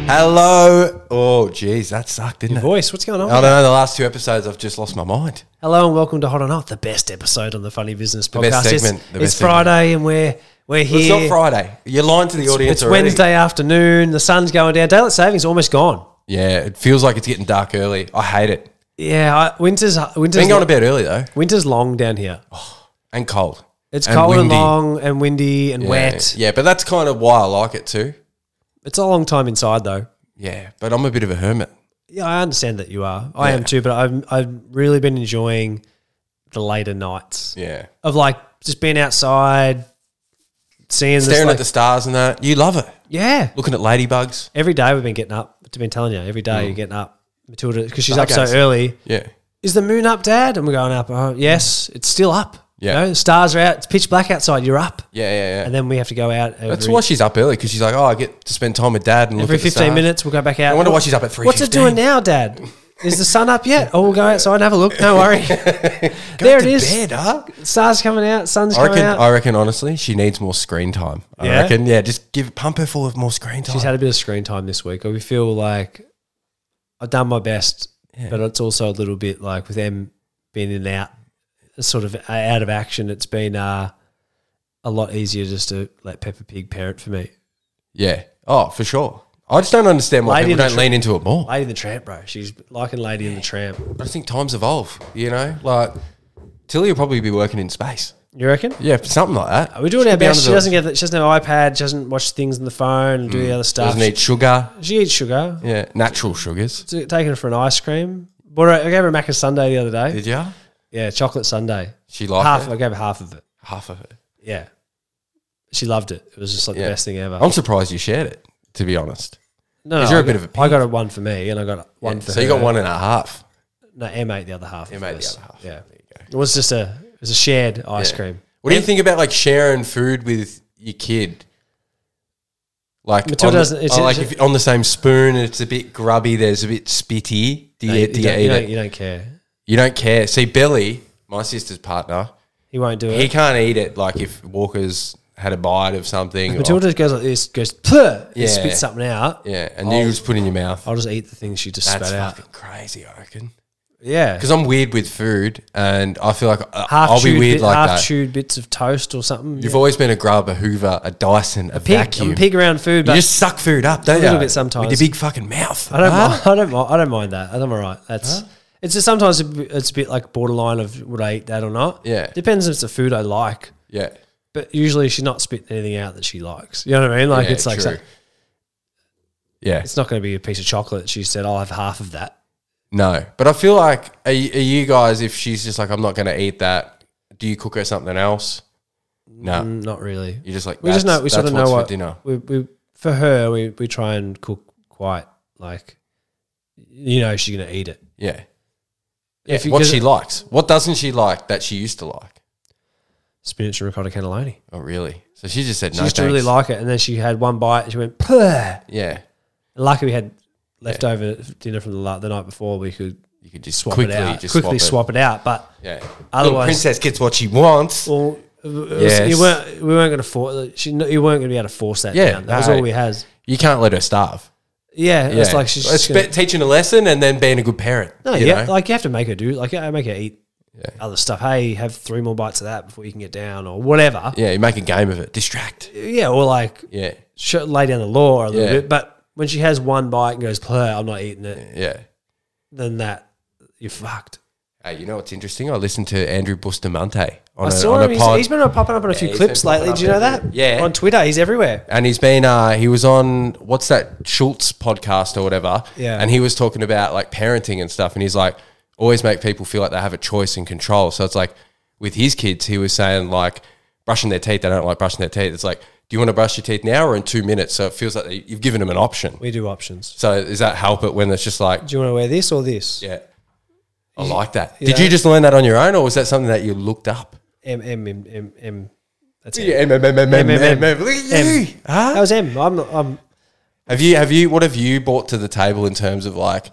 Hello. Oh, geez, that sucked, didn't Your it? voice, what's going on? I don't know. The last 2 episodes, I've just lost my mind. Hello and welcome to Hot or Not, the best episode on the Funny Business podcast. best segment, the It's best segment. Friday and we're here. It's not Friday. You're lying to the audience It's already. Wednesday afternoon. The sun's going down. Daylight savings almost gone. Yeah, it feels like it's getting dark early. I hate it. Yeah, winter's Been going to bed early though, winter's long down here. and cold. It's and cold and windy. long and windy and Yeah. wet. Yeah, but that's kind of why I like it too. It's a long time inside though. Yeah, but I'm a bit of a hermit. Yeah, I understand that you are. I am too, but I've really been enjoying the later nights Yeah, of like just being outside, seeing this. staring Like, at the stars and that. You love it. yeah, Looking at ladybugs. every day we've been getting up. I've been telling you, every day you're getting up. Matilda, because she's up so Stargazing. early. Yeah, Is the moon up, Dad? And we're going up. Oh, yes, it's still up. Yeah. You know, the stars are out. It's pitch black outside. You're up. yeah. And then we have to go out That's why she's up early, because she's like, oh, I get to spend time with Dad and look every at the 15 stars. minutes. We'll go back out. I wonder why she's up at 3:15. What's it doing now, Dad? Is the sun up yet? Oh, we'll go outside and have a look. Don't worry. There it is. Bed, huh? Stars coming out. Sun's I coming out. reckon, honestly, she needs more screen time. I Yeah? reckon, just pump her full of more screen time. She's had a bit of screen time this week. We feel like I've done my best, but it's also a little bit like with them being in and out, sort of out of action. It's been a lot easier just to let Peppa Pig parent for me. Yeah. Oh, for sure. I just don't understand why Lady people in the don't lean into it more. Lady in the Tramp, bro. She's liking Lady in the Tramp. I just think times evolve, you know? Like, Tilly will probably be working in space. You reckon? Yeah, something like that. We're doing She our could be best. She under doesn't she doesn't have an iPad. She doesn't watch things on the phone and do the other stuff. Doesn't eat sugar. She eats sugar. Yeah, natural sugars. Taking her for an ice cream. I gave her a Macca sundae the other day. Did ya? Yeah, chocolate sundae. She liked Half. it? I gave her half of it. Half of it. Yeah. She loved it. It was just like Yeah. the best thing ever. I'm surprised you shared it, to be honest. No, Is no, there a I bit got- of a I got a one for me and I got one for So her. you got 1.5. No, Em ate the other half. Em of ate the hers. other half. Yeah. There you go. It was a shared ice Yeah. cream. What do you think about like sharing food with your kid? Like, Matilda on doesn't- the, it's- like if on the same spoon, it's a bit grubby. There's a bit spitty. Do you, No, do you eat it? you don't care. You don't care. See, Billy, my sister's partner, He won't do it. he can't eat it. Like if Walker's had a bite of something. Matilda goes like this, goes, "Puh," Yeah. and spits something out. Yeah, and you just put in your mouth. I'll just eat the things she just That's spat out. fucking crazy, I reckon. Yeah. Because I'm weird with food, and I feel like I'll be weird like that. Half-chewed bits of toast or something. You've always been a grub, a Hoover, a Dyson, a vacuum. I'm a pig around food, You but just suck food up, don't you? little bit sometimes. With your big fucking mouth. I don't, Huh? I don't mind that. I'm all right. It's just sometimes it's a bit like borderline of would I eat that or not. Yeah. Depends if it's a food I like. Yeah. But usually she's not spitting anything out that she likes. You know what I mean? Like Yeah, it's like true. Yeah. it's not going to be a piece of chocolate. She said I'll have half of that. No. But I feel like, are you guys, if she's just like, I'm not going to eat that, do you cook her something else? No. Not really. You're just like, We just know. We that's sort of what's know for what dinner. we for her. We try and cook quite like she's going to eat it. Yeah. If you- what 'cause she likes. What doesn't she like that she used to like? Spinach and ricotta cannelloni. Oh, really? So she just said She no, used to really like it, and then she had one bite and she went, "Puh." And Yeah. luckily we had leftover dinner from the night before. We could You could just swap quickly it out, just quickly swap swap it out. But it. Yeah. Otherwise- Little princess gets what she wants. well, Yes. we weren't going to force. You weren't going to be able to force that Yeah, down. That was no. all we had. You can't let her starve. Yeah, it's Yeah. like she's It's just gonna, teaching a lesson and then being a good parent. no, you yeah, know? like you have to make her do. Like I make her eat Yeah. other stuff. Hey, have 3 more bites of that before you can get down, or whatever. Yeah, you make a game of it. Distract. Yeah, or like Yeah. lay down the law a little Yeah. bit. But when she has one bite and goes, "Play, I'm not eating it," Yeah. then that you're fucked. Hey, you know what's interesting? I listened to Andrew Bustamante on I a, saw on him. a pod. He's been popping up on a few he's clips been popping lately. up Do you know that? everywhere. Yeah. On Twitter, he's everywhere. And he's been, he was on, what's that, Schultz podcast or whatever. Yeah. And he was talking about like parenting and stuff. And he's like, always make people feel like they have a choice and control. So it's like with his kids, he was saying like brushing their teeth, they don't like brushing their teeth. It's like, do you want to brush your teeth now or in 2 minutes? So it feels like you've given them an option. We do options. So does that help it when it's just like, Do you want to wear this or this? yeah, I like that. You Did know- you just learn that on your own or was that something that you looked up? M. That's it. Yeah, Look at you. Huh? That was M. I'm Have you? What have you brought to the table in terms of like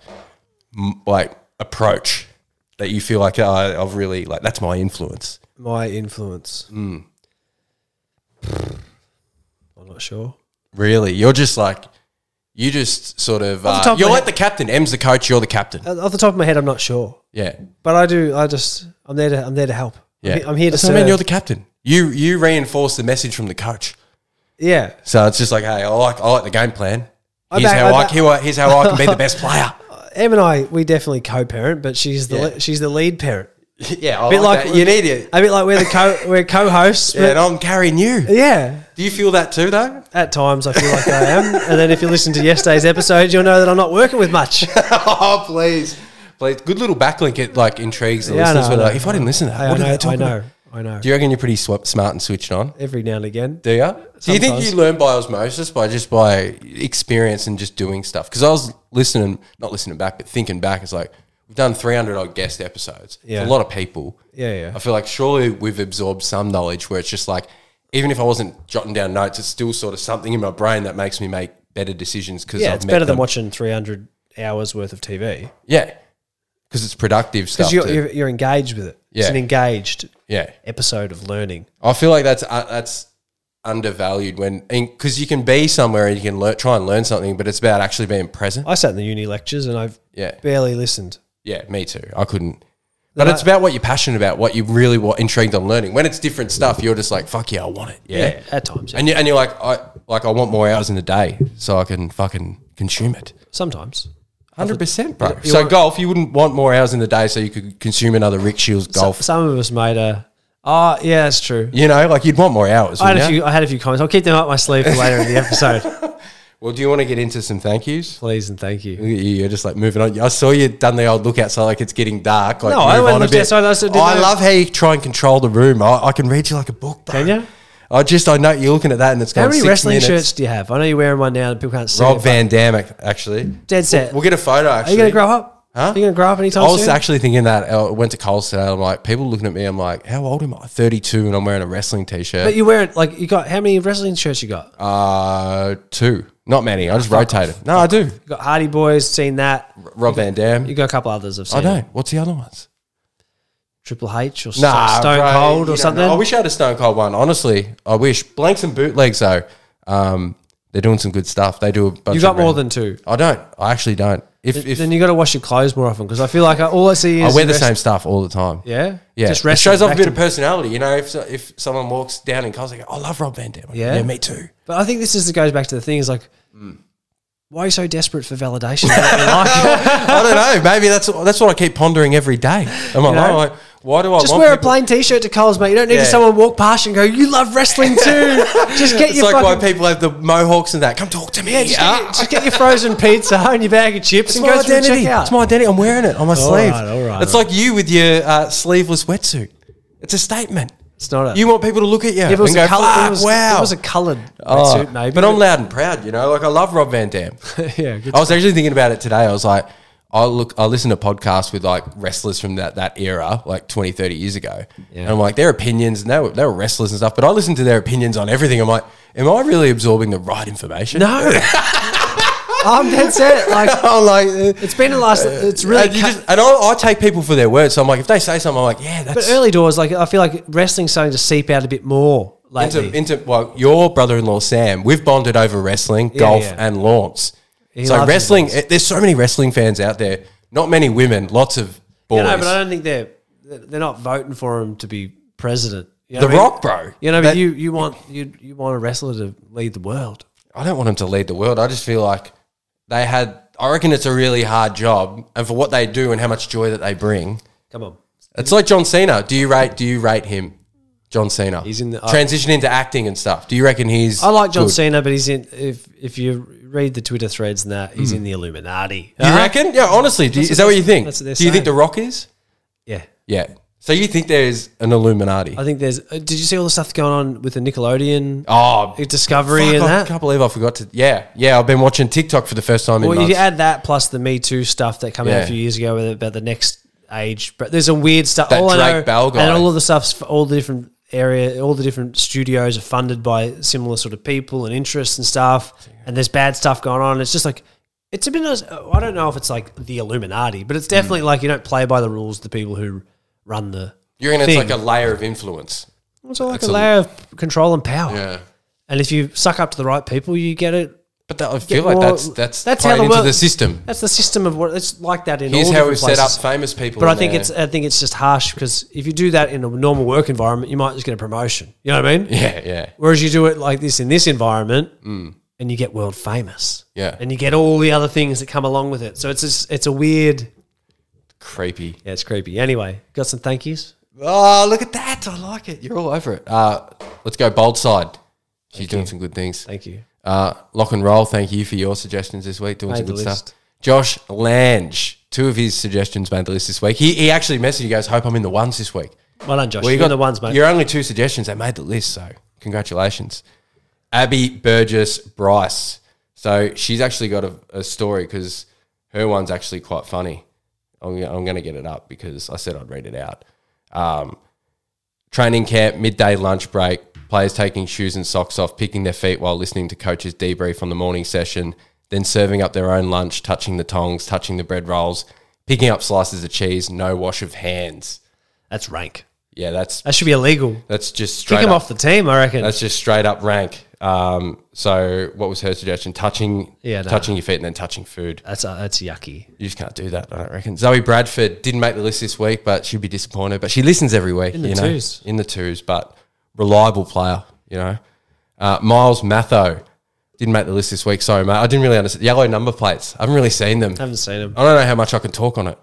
approach that you feel like I've really like? That's my influence. my influence. I'm not sure. Really, you're just like You just sort of Off the top of you're my like the captain. M's the coach. You're the captain. Off the top of my head, I'm not sure, Yeah, but I'm there to help. yeah. I'm here to That's what serve. I mean, you're the captain. You reinforce the message from the coach. Yeah. So it's just like, hey, I like the game plan. Here's back- how I here's how I can be the best player. Em and I, we definitely co-parent, but she's the lead parent. Yeah, I Bit like like that. You need it. A bit like we're co-hosts. Yeah, and But I'm carrying you. yeah. Do you feel that too, though? At times, I feel like I am, and then if you listen to yesterday's episode, you'll know that I'm not working with much. Oh, please. Good little backlink. It like intrigues the Yeah, I listeners. know, But I like, know. if I didn't listen to that, what did they talk about? I know. Do you reckon you're pretty smart and switched on? Every now and again. Do you? Do you think Sometimes. you learn by osmosis, by experience and just doing stuff? Because I was not listening back, but thinking back, it's like we've done 300 odd guest episodes. Yeah. It's a lot of people. Yeah. I feel like surely we've absorbed some knowledge where it's just like, even if I wasn't jotting down notes, it's still sort of something in my brain that makes me make better decisions. Because Yeah, it's better than watching 300 hours worth of TV. Yeah, because it's productive stuff. Because you're engaged with it. It's Yeah. an engaged Yeah, episode of learning. I feel like that's undervalued because you can be somewhere and you can try and learn something, but it's about actually being present. I sat in the uni lectures and I've Yeah, barely listened. yeah, me too. I couldn't. But it's about what you're passionate about, what you really were intrigued on learning. When it's different stuff, you're just like, fuck yeah, I want it. Yeah. At times. Yeah. And you're like, I want more hours in the day so I can fucking consume it. Sometimes. 100%, bro. So golf, you wouldn't want more hours in the day so you could consume another Rick Shields golf. Some of us made a... Oh, yeah, that's true. You know, like you'd want more hours. I wouldn't you? had a few comments. I'll keep them up my sleeve for later in the episode. Well, do you want to get into some thank yous? Please and thank you. You're just like moving on. I saw you done the old look outside like it's getting dark. Like No, I move went on a looked bit. outside, I didn't I know- love how you try and control the room. I can read you like a book, bro. Can you? I know you're looking at that and it's How gone many 6 wrestling minutes. shirts do you have? I know you're wearing one now and people can't see Rob it. Van Dam, actually. Dead set. We'll get a photo, Are actually. you going to grow up? Huh? Are you going to grow up anytime I was soon? actually thinking that. I went to Coles today. I'm like, people looking at me. I'm like, how old am I? 32 and I'm wearing a wrestling t-shirt. But you wear it, like, you got, how many wrestling shirts you got? 2. Not many. I just rotated. No, I do. You got Hardy Boys, seen that. Rob Van Dam. You got a couple others I've seen. I don't. What's the other ones? Triple H or Nah, Stone bro, Cold you or don't something. know. I wish I had a Stone Cold one. Honestly, I wish. Blanks and bootlegs though. They're doing some good stuff. They do a bunch. You got of more random- than 2. I don't. I actually don't. If Then you got to wash your clothes more often because I feel like all I see I is wear the same stuff all the time. Yeah, Yeah, Just it wrestling shows off a back bit to- of personality. You know, if someone walks down in Coles, they go, "I love Rob Van Dam." Like, Yeah. me too. But I think this goes back to the thing is like, why are you so desperate for validation? Like, I don't know. Maybe that's what I keep pondering every day. I'm like, know? oh, like, why do I just want wear a people- plain t-shirt to Coles, mate. You don't need Yeah. to someone walk past you and go, "You love wrestling too." Just get It's your like fucking why people have the mohawks and that. Come talk to me. just get your frozen pizza and your bag of chips It's and my go through and identity. check out. It's my identity. I'm wearing it on my sleeve. all right, It's like you with your sleeveless wetsuit. It's a statement. It's not a. You want people to look at you if it was and go, a color, "Fuck, wow." It was a coloured Oh, suit, maybe. but I'm loud and proud, you know. Like I love Rob Van Dam. yeah, good I was actually thinking about it today. I was like, I listen to podcasts with like wrestlers from that era, like 20, 30 years ago. And I'm like, their opinions, and they were wrestlers and stuff, but I listened to their opinions on everything. I'm like, am I really absorbing the right information? No. I'm dead set. Like, I'm like, it's been the last. It's really. and I take people for their words. So I'm like, if they say something, I'm like, yeah, that's But early doors, like I feel like wrestling's starting to seep out a bit more lately. well, your brother-in-law Sam, we've bonded over wrestling, golf, yeah. and lawns. He So loves wrestling, his there's so many wrestling fans out there. Not many women, lots of boys. You know, but I don't think they're not voting for him to be president. You know The what I mean? Rock, bro. You know, That- but you want a wrestler to lead the world. I don't want him to lead the world. I just feel like I reckon it's a really hard job, and for what they do and how much joy that they bring. Come on. It's like John Cena. Do you rate him? John Cena. He's in the- transition into acting and stuff. Do you reckon he's I like John good? Cena, but he's in. If you read the Twitter threads and that, he's in the Illuminati. You reckon? Yeah, honestly, is that what you think? that's what they're Do you think saying. The Rock is? Yeah. Yeah. So you think there's an Illuminati? I think there's. Did you see all the stuff going on with the Nickelodeon Oh, Discovery fuck, and I that? can't believe I forgot to. Yeah. I've been watching TikTok for the first time in Well, if months. you add that plus the Me Too stuff that came out Yeah. a few years ago about the next age, but there's a weird stuff. That all I know, Drake Bell guy. and all of the stuff's for all the different all the different studios are funded by similar sort of people and interests and stuff. And there's bad stuff going on. It's just like it's a bit. I don't know if it's like the Illuminati, but it's definitely like you don't play by the rules. The people who run the You're in it's thing. like a layer of influence. It's like it's a a- layer of control and power. Yeah. And if you suck up to the right people, you get it. But I feel like that's how playing the into world- the system. That's the system of what it's like that in Here's all how different we've places. set up famous people. But I in think there. it's just harsh because if you do that in a normal work environment, you might just get a promotion. You know what I mean? Yeah. Whereas you do it like this in this environment, and you get world famous. Yeah. And you get all the other things that come along with it. So it's a weird. Creepy. Yeah, it's creepy. Anyway, got some thank yous. Oh, look at that. I like it. You're all over it. Let's go bold side. She's doing some good things. Thank you. Lock and Roll, thank you for your suggestions this week. Doing Made some the good list. stuff. Josh Lange, 2 of his suggestions made the list this week. He actually messaged you guys, hope I'm in the ones this week. Well done, Josh. Well, you You're got the ones, mate. You're only 2 suggestions that made the list, so congratulations. Abby Burgess Bryce. So she's actually got a story because her one's actually quite funny. I'm going to get it up because I said I'd read it out. Training camp, midday lunch break, players taking shoes and socks off, picking their feet while listening to coaches debrief on the morning session, then serving up their own lunch, touching the tongs, touching the bread rolls, picking up slices of cheese, no wash of hands. That's rank. Yeah, That should be illegal. that's just straight Kick him up. off the team, I reckon. That's just straight up rank. So what was her suggestion? Touching your feet and then touching food. That's yucky. You just can't do that, I don't reckon. Zoe Bradford didn't make the list this week, but she'd be disappointed. But she listens every week. In the twos. In the twos, but reliable player, Miles Matho didn't make the list this week. Sorry, mate. I didn't really understand. Yellow number plates. I haven't really seen them. Haven't seen him. I don't know how much I can talk on it.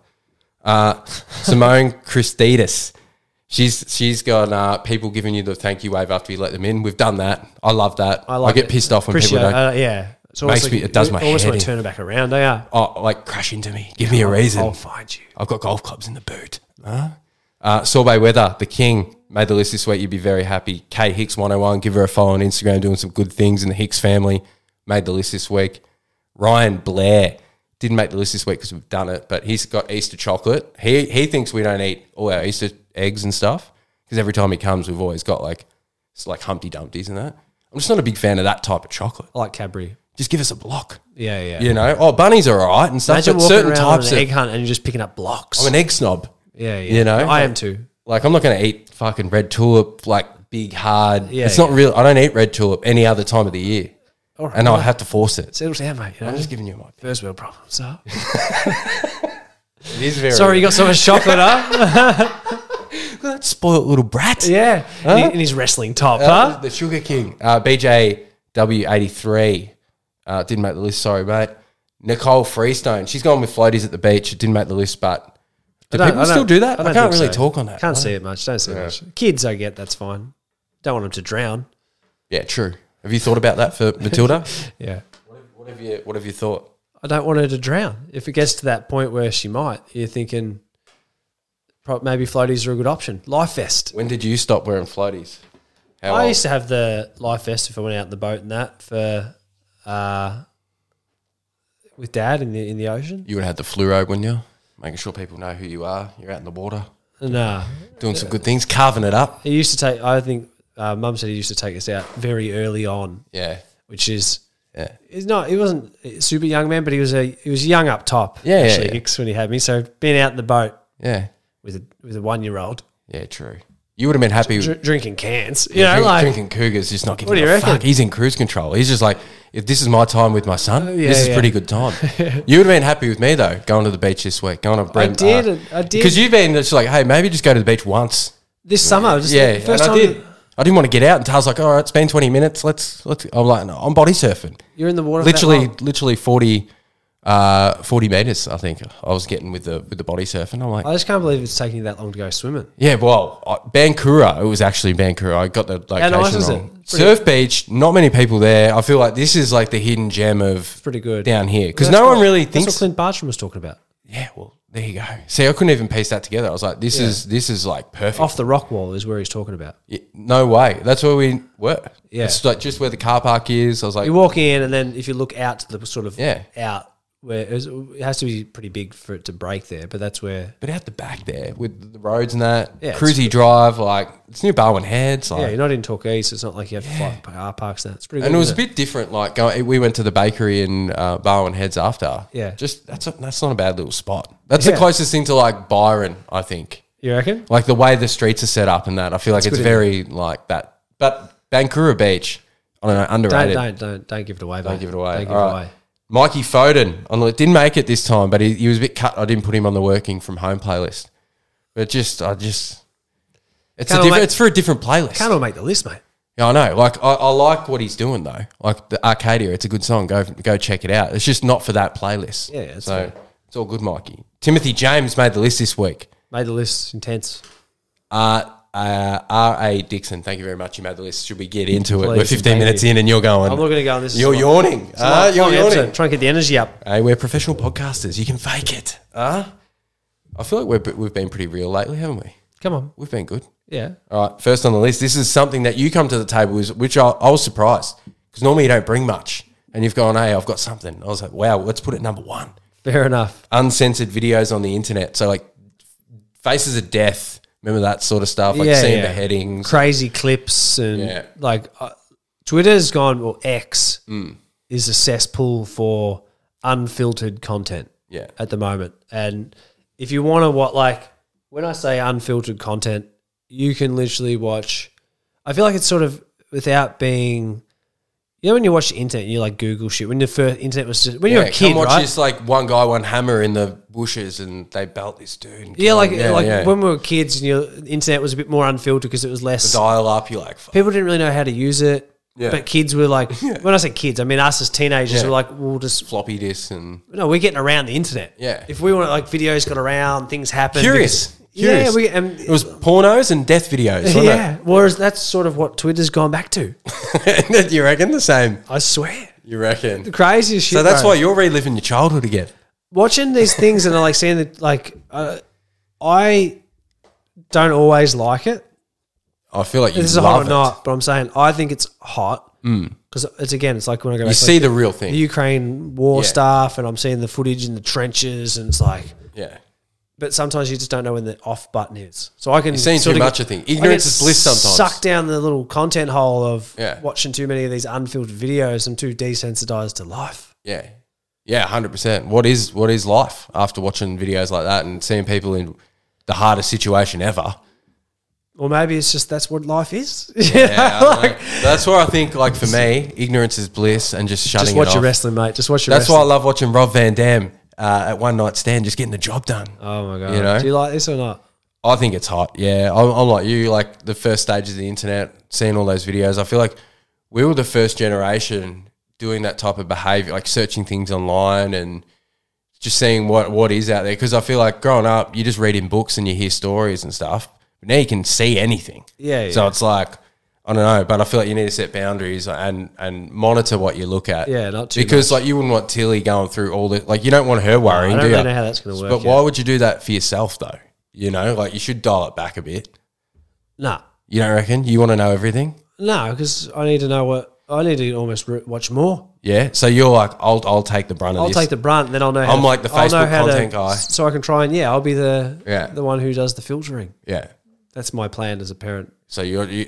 Simone Christidis. She's got people giving you the thank you wave after you let them in. We've done that. I love that. I get pissed off when people don't. Yeah. It's It does my almost head want to in. turn it back around. They are. Oh, like crash into me. Give me a reason. I'll find you. I've got golf clubs in the boot. Sorbet Weather, the king, made the list this week. You'd be very happy. K Hicks 101, give her a follow on Instagram, doing some good things in the Hicks family. Made the list this week. Ryan Blair didn't make the list this week because we've done it, but he's got Easter chocolate. He thinks we don't eat all our Easter eggs and stuff because every time he comes, we've always got it's like Humpty Dumpties and that. I'm just not a big fan of that type of chocolate. I like Cadbury. Just give us a block. Yeah. Bunnies are all right and stuff, Imagine but walking certain around types on an of... egg hunt and you're just picking up blocks. I'm an egg snob. Yeah. I am too. Like, I'm not going to eat fucking red tulip, like big, hard. Yeah, it's not real. I don't eat red tulip any other time of the year. All right, And I have to force it. settle down, mate. I'm just giving you my... First world problems. So. It is very... Sorry, you got so much chocolate, huh? Look at that spoiled little brat. Yeah. In his wrestling top, huh? The Sugar King. BJW83 didn't make the list. Sorry, mate. Nicole Freestone. She's gone with floaties at the beach. It didn't make the list, but... Do people still do that? I can't really talk on that. Can't see it much. Don't see it much. Kids, I get. That's fine. Don't want them to drown. Yeah, true. Have you thought about that for Matilda? Yeah. What have you thought? I don't want her to drown. If it gets to that point where she might, you're thinking maybe floaties are a good option. Life vest. When did you stop wearing floaties? How I old? used to have the life vest if I went out in the boat and that for with Dad in the ocean. You would have had the fluoro, wouldn't you? Making sure people know who you are. You're out in the water. Nah. Doing some good things, carving it up. He used to take, I think Mum said he used to take us out very early on, Yeah. which is, Yeah. he wasn't a super young man, but he was young up top. Yeah, actually, yeah. Hicks, when he had me. So being out in the boat Yeah. with a 1-year-old Yeah, true. You would have been happy with drinking cans, drinking Cougars, just not giving What do you a reckon? fuck. He's in cruise control. He's just like, if this is my time with my son, yeah, this is yeah. pretty good time. You would have been happy with me though, going to the beach this week, going to Brent. I did. Because you've been just like, hey, maybe just go to the beach once. This summer, just Yeah, the first and time I did. I didn't want to get out, and Tal's like, all right, it's been 20 minutes. Let's. I'm like, no, I'm body surfing. you're in the water. for that long. Literally 40 meters. I think I was getting with the body surfing. I'm like, I just can't believe it's taking you that long to go swimming. yeah, well, Bankura. It was actually Bankura. I got the location nice is it? wrong. Pretty- Surf beach, not many people there. I feel like this is like the hidden gem of Pretty good. down here because That's no one what- really That's what thinks. Clint Bartram was talking about. Yeah, well, there you go. See, I couldn't even piece that together. I was like, this is like perfect. Off the rock wall is where he's talking about. Yeah, no way. That's where we were. Yeah. It's like just where the car park is. I was like, You walk in, and then if you look out to the sort of Yeah. out where it has to be pretty big for it to break there, but that's where. but out the back there with the roads and that, Yeah, it's Cruisy Drive, like it's near Barwon Heads. Like, Yeah, you're not in Torquay, so it's not like you have to fly car parks. That it's pretty. and good, it was a isn't bit different. Like we went to the bakery in Barwon Heads after. Yeah. just that's not a bad little spot. That's Yeah. the closest thing to like Byron, I think. You reckon? Like the way the streets are set up and that, I feel like it's good, very like that. But Bankura Beach, I don't know, underrated. Don't give it away. Don't give it away. Don't give it All right. away. Mikey Foden didn't make it this time, but he was a bit cut. I didn't put him on the working from home playlist. But it's it's for a different playlist. Can't all make the list, mate. Yeah, I know. Like I like what he's doing though. Like the Arcadia, it's a good song. Go check it out. It's just not for that playlist. Yeah, that's so fair. it's all good, Mikey. Timothy James made the list this week. Made the list. Intense. R.A. Dixon, thank you very much. You made the list. Should we get into it? Please, We're 15 thank minutes you. in and you're going. I'm not going to go on this. You're yawning. You're yawning. Trying to get the energy up. Hey, we're professional podcasters. You can fake it. I feel like we've been pretty real lately, haven't we? Come on. We've been good. Yeah. All right, first on the list. This is something that you come to the table with, which I was surprised because normally you don't bring much, and you've gone, "Hey, I've got something." I was like, "Wow, let's put it number one." Fair enough. Uncensored videos on the internet. So like faces of death. Remember that sort of stuff, like seeing beheadings, crazy clips, and Twitter's gone. Well, X is a cesspool for unfiltered content. Yeah. At the moment, and if you want to when I say unfiltered content, you can literally watch. I feel like it's sort of without being. You know when you watch the internet, you like Google shit. When the first internet was just when you're a kid, watch right? this like one guy, one hammer in the bushes, and they belt this dude. And Yeah, when we were kids, and your internet was a bit more unfiltered because it was less dial up. You're like, fuck. People didn't really know how to use it. Yeah. But kids were like, when I say kids, I mean us as teenagers were like, we'll just floppy disk and we're getting around the internet. Yeah. If we want videos got around, things happen. Curious. Yeah, it was pornos and death videos. Wasn't yeah. Whereas that's sort of what Twitter's gone back to. You reckon the same? I swear. You reckon? The craziest shit. So that's bro. why you're reliving your childhood again. Watching these things and like seeing that, I don't always like it. I feel like you This is love hot or not, but I'm saying I think it's hot because it's like when I go back, you see the real thing, the Ukraine war stuff, and I'm seeing the footage in the trenches, and it's like, But sometimes you just don't know when the off button is. So I can. You've seen too much, I think. Ignorance is bliss sometimes. Sucked down the little content hole of Yeah. watching too many of these unfiltered videos. I'm too desensitized to life. Yeah. Yeah, 100%. What is life after watching videos like that and seeing people in the hardest situation ever? Or maybe it's just that's what life is. Yeah, I don't know. That's where I think, like for me, ignorance is bliss and just shutting Just it watch off. your wrestling, mate. Just watch your That's wrestling. why I love watching Rob Van Dam at One Night Stand, just getting the job done. Oh my God. You know? Do you like this or not? I think it's hot. Yeah, I'm like you, like the first stages of the internet, seeing all those videos. I feel like we were the first generation doing that type of behavior, like searching things online and just seeing what is out there. Because I feel like growing up, you just read in books and you hear stories and stuff. But now you can see anything. Yeah. So it's like, I don't know, but I feel like you need to set boundaries and monitor what you look at. Yeah, not too because much. like you wouldn't want Tilly going through all the, like you don't want her worrying, I don't do really you? know how that's going to work. But why would you do that for yourself though? You know, like you should dial it back a bit. Nah. You don't reckon? You want to know everything? No, because I need to know I need to almost watch more. Yeah. So you're like, I'll take the brunt of this. I'll take the brunt, and then I'll know. I'm like the I'll know Facebook how content guy. So I can try and I'll be the one who does the filtering. Yeah. That's my plan as a parent. So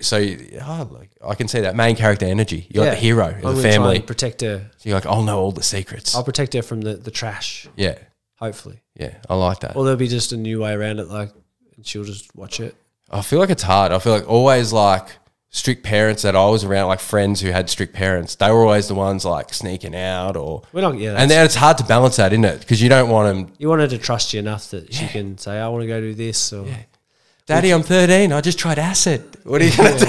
I can see that main character energy. You're like the hero of I'm the gonna try family. and protect her. So you're like, I'll know all the secrets. I'll protect her from the trash. Yeah. Hopefully. Yeah. I like that. Or there'll be just a new way around it, and she'll just watch it. I feel like it's hard. I feel like always like strict parents that I was around, like friends who had strict parents, they were always the ones like sneaking out or. We're not, yeah. And then it's hard to balance that, isn't it? Because you don't want them. You want her to trust you enough that she can say, I want to go do this. Or Daddy, I'm 13. I just tried acid. What are you going to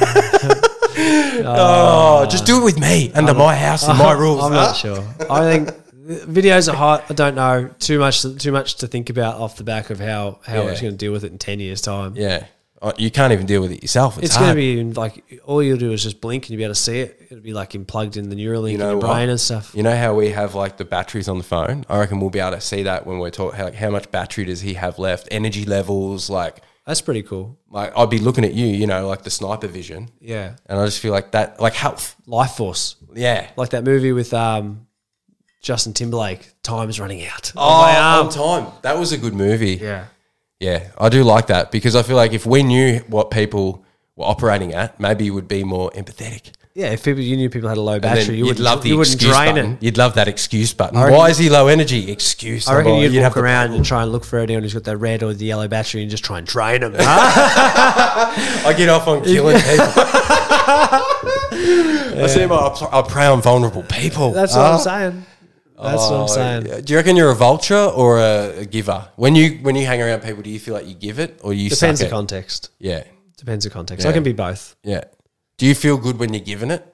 do? Just do it with me under my house and my rules. I'm not sure. I think videos are hot. I don't know too much to think about off the back of how it's going to deal with it in 10 years' time. Yeah. You can't even deal with it yourself. It's going to be like all you'll do is just blink and you'll be able to see it. It'll be like plugged in the Neuralink in your brain and stuff. You know how we have like the batteries on the phone? I reckon we'll be able to see that when we're talking. Like how much battery does he have left? Energy levels, like. That's pretty cool. Like I'd be looking at you, you know, like the sniper vision. Yeah. And I just feel like that, like health. Life Force. Yeah. Like that movie with Justin Timberlake, Time's Running Out. On Time. That was a good movie. Yeah. Yeah, I do like that because I feel like if we knew what people were operating at, maybe you would be more empathetic. Yeah, if you knew people had a low battery, you wouldn't love the you wouldn't excuse drain button. it. You'd love that excuse button. Why is he low energy? Excuse. I reckon you'd walk to- around and try and look for anyone who's got that red or the yellow battery and just try and drain them. I get off on killing people. I see I prey on vulnerable people. That's what I'm saying. That's what I'm saying. Do you reckon you're a vulture or a giver? When you hang around people, do you feel like you give it or you Depends suck the it? context. Yeah. Depends the context. Yeah. I can be both. Yeah. Do you feel good when you're giving it?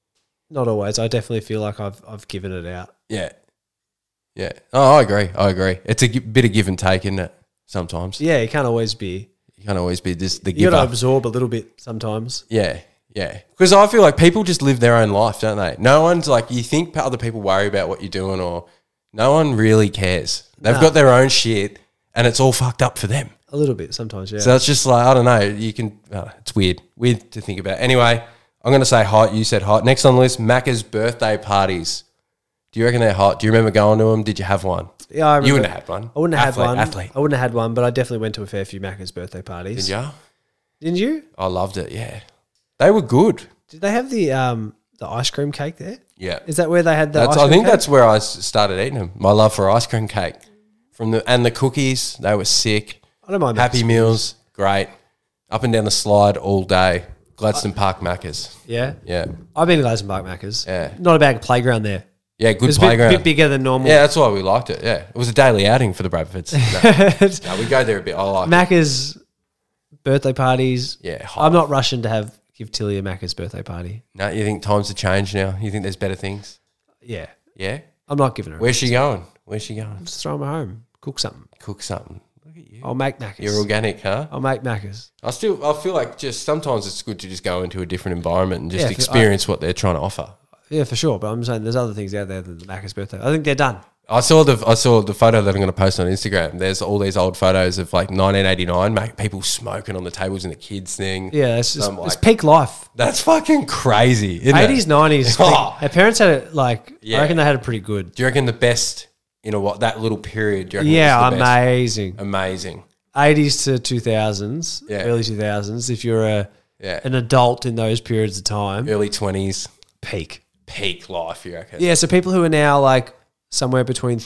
Not always. I definitely feel like I've given it out. Yeah. Yeah. Oh, I agree. It's a bit of give and take, isn't it? Sometimes. Yeah, you can't always be. You can't always be just the You giver. got to absorb a little bit sometimes. Yeah. Yeah. Because I feel like people just live their own life, don't they? No one's like, you think other people worry about what you're doing or no one really cares. They've got their own shit and it's all fucked up for them. A little bit sometimes, yeah. So it's just like, I don't know. You can, it's weird to think about. Anyway, I'm going to say hot. You said hot. Next on the list, Macca's birthday parties. Do you reckon they're hot? Do you remember going to them? Did you have one? Yeah, I remember. You wouldn't have had one. I wouldn't have had one. Athlete. I wouldn't have had one, but I definitely went to a fair few Macca's birthday parties. Did you? Didn't you? I loved it, yeah. They were good. Did they have the ice cream cake there? Yeah. Is that where they had the ice cream I think cake? that's where I started eating them. My love for ice cream cake. And the cookies, they were sick. I don't mind Happy Macca's. Meals, great. Up and down the slide all day. Gladstone Park Macca's. Yeah? Yeah. I've been to Gladstone Park Macca's. Yeah. Not a bad playground there. Yeah, It good was playground. a bit bigger than normal. Yeah, that's why we liked it. Yeah. It was a daily outing for the Bradfords. No, we go there a bit. I like it. Macca's birthday parties. Yeah, hot. I'm not rushing to give Tilly a Macca's birthday party. No, you think times have changed now? You think there's better things? Yeah. Yeah? I'm not giving her. Where's she going? Where's she going? Just throw them home. Cook something. Cook something. Look at you. I'll make Macca's. You're organic, huh? I'll make Macca's. I feel like just sometimes it's good to just go into a different environment and just Yeah, experience what they're trying to offer. Yeah, for sure. But I'm saying there's other things out there than the Macca's birthday. I think they're done. I saw the photo that I'm going to post on Instagram. There's all these old photos of like 1989, people smoking on the tables in the kids thing. Yeah, it's just I'm like, it's peak life. that's fucking crazy, isn't it? 80s, 90s. Oh. Our parents had it like, Yeah. I reckon they had it pretty good. Do you reckon the best that little period? Do you reckon Yeah, was the best? amazing. Amazing. 80s to 2000s, Yeah. early 2000s. If you're an adult in those periods of time, Early 20s, peak. peak life, you reckon? Yeah, so people who are now like somewhere between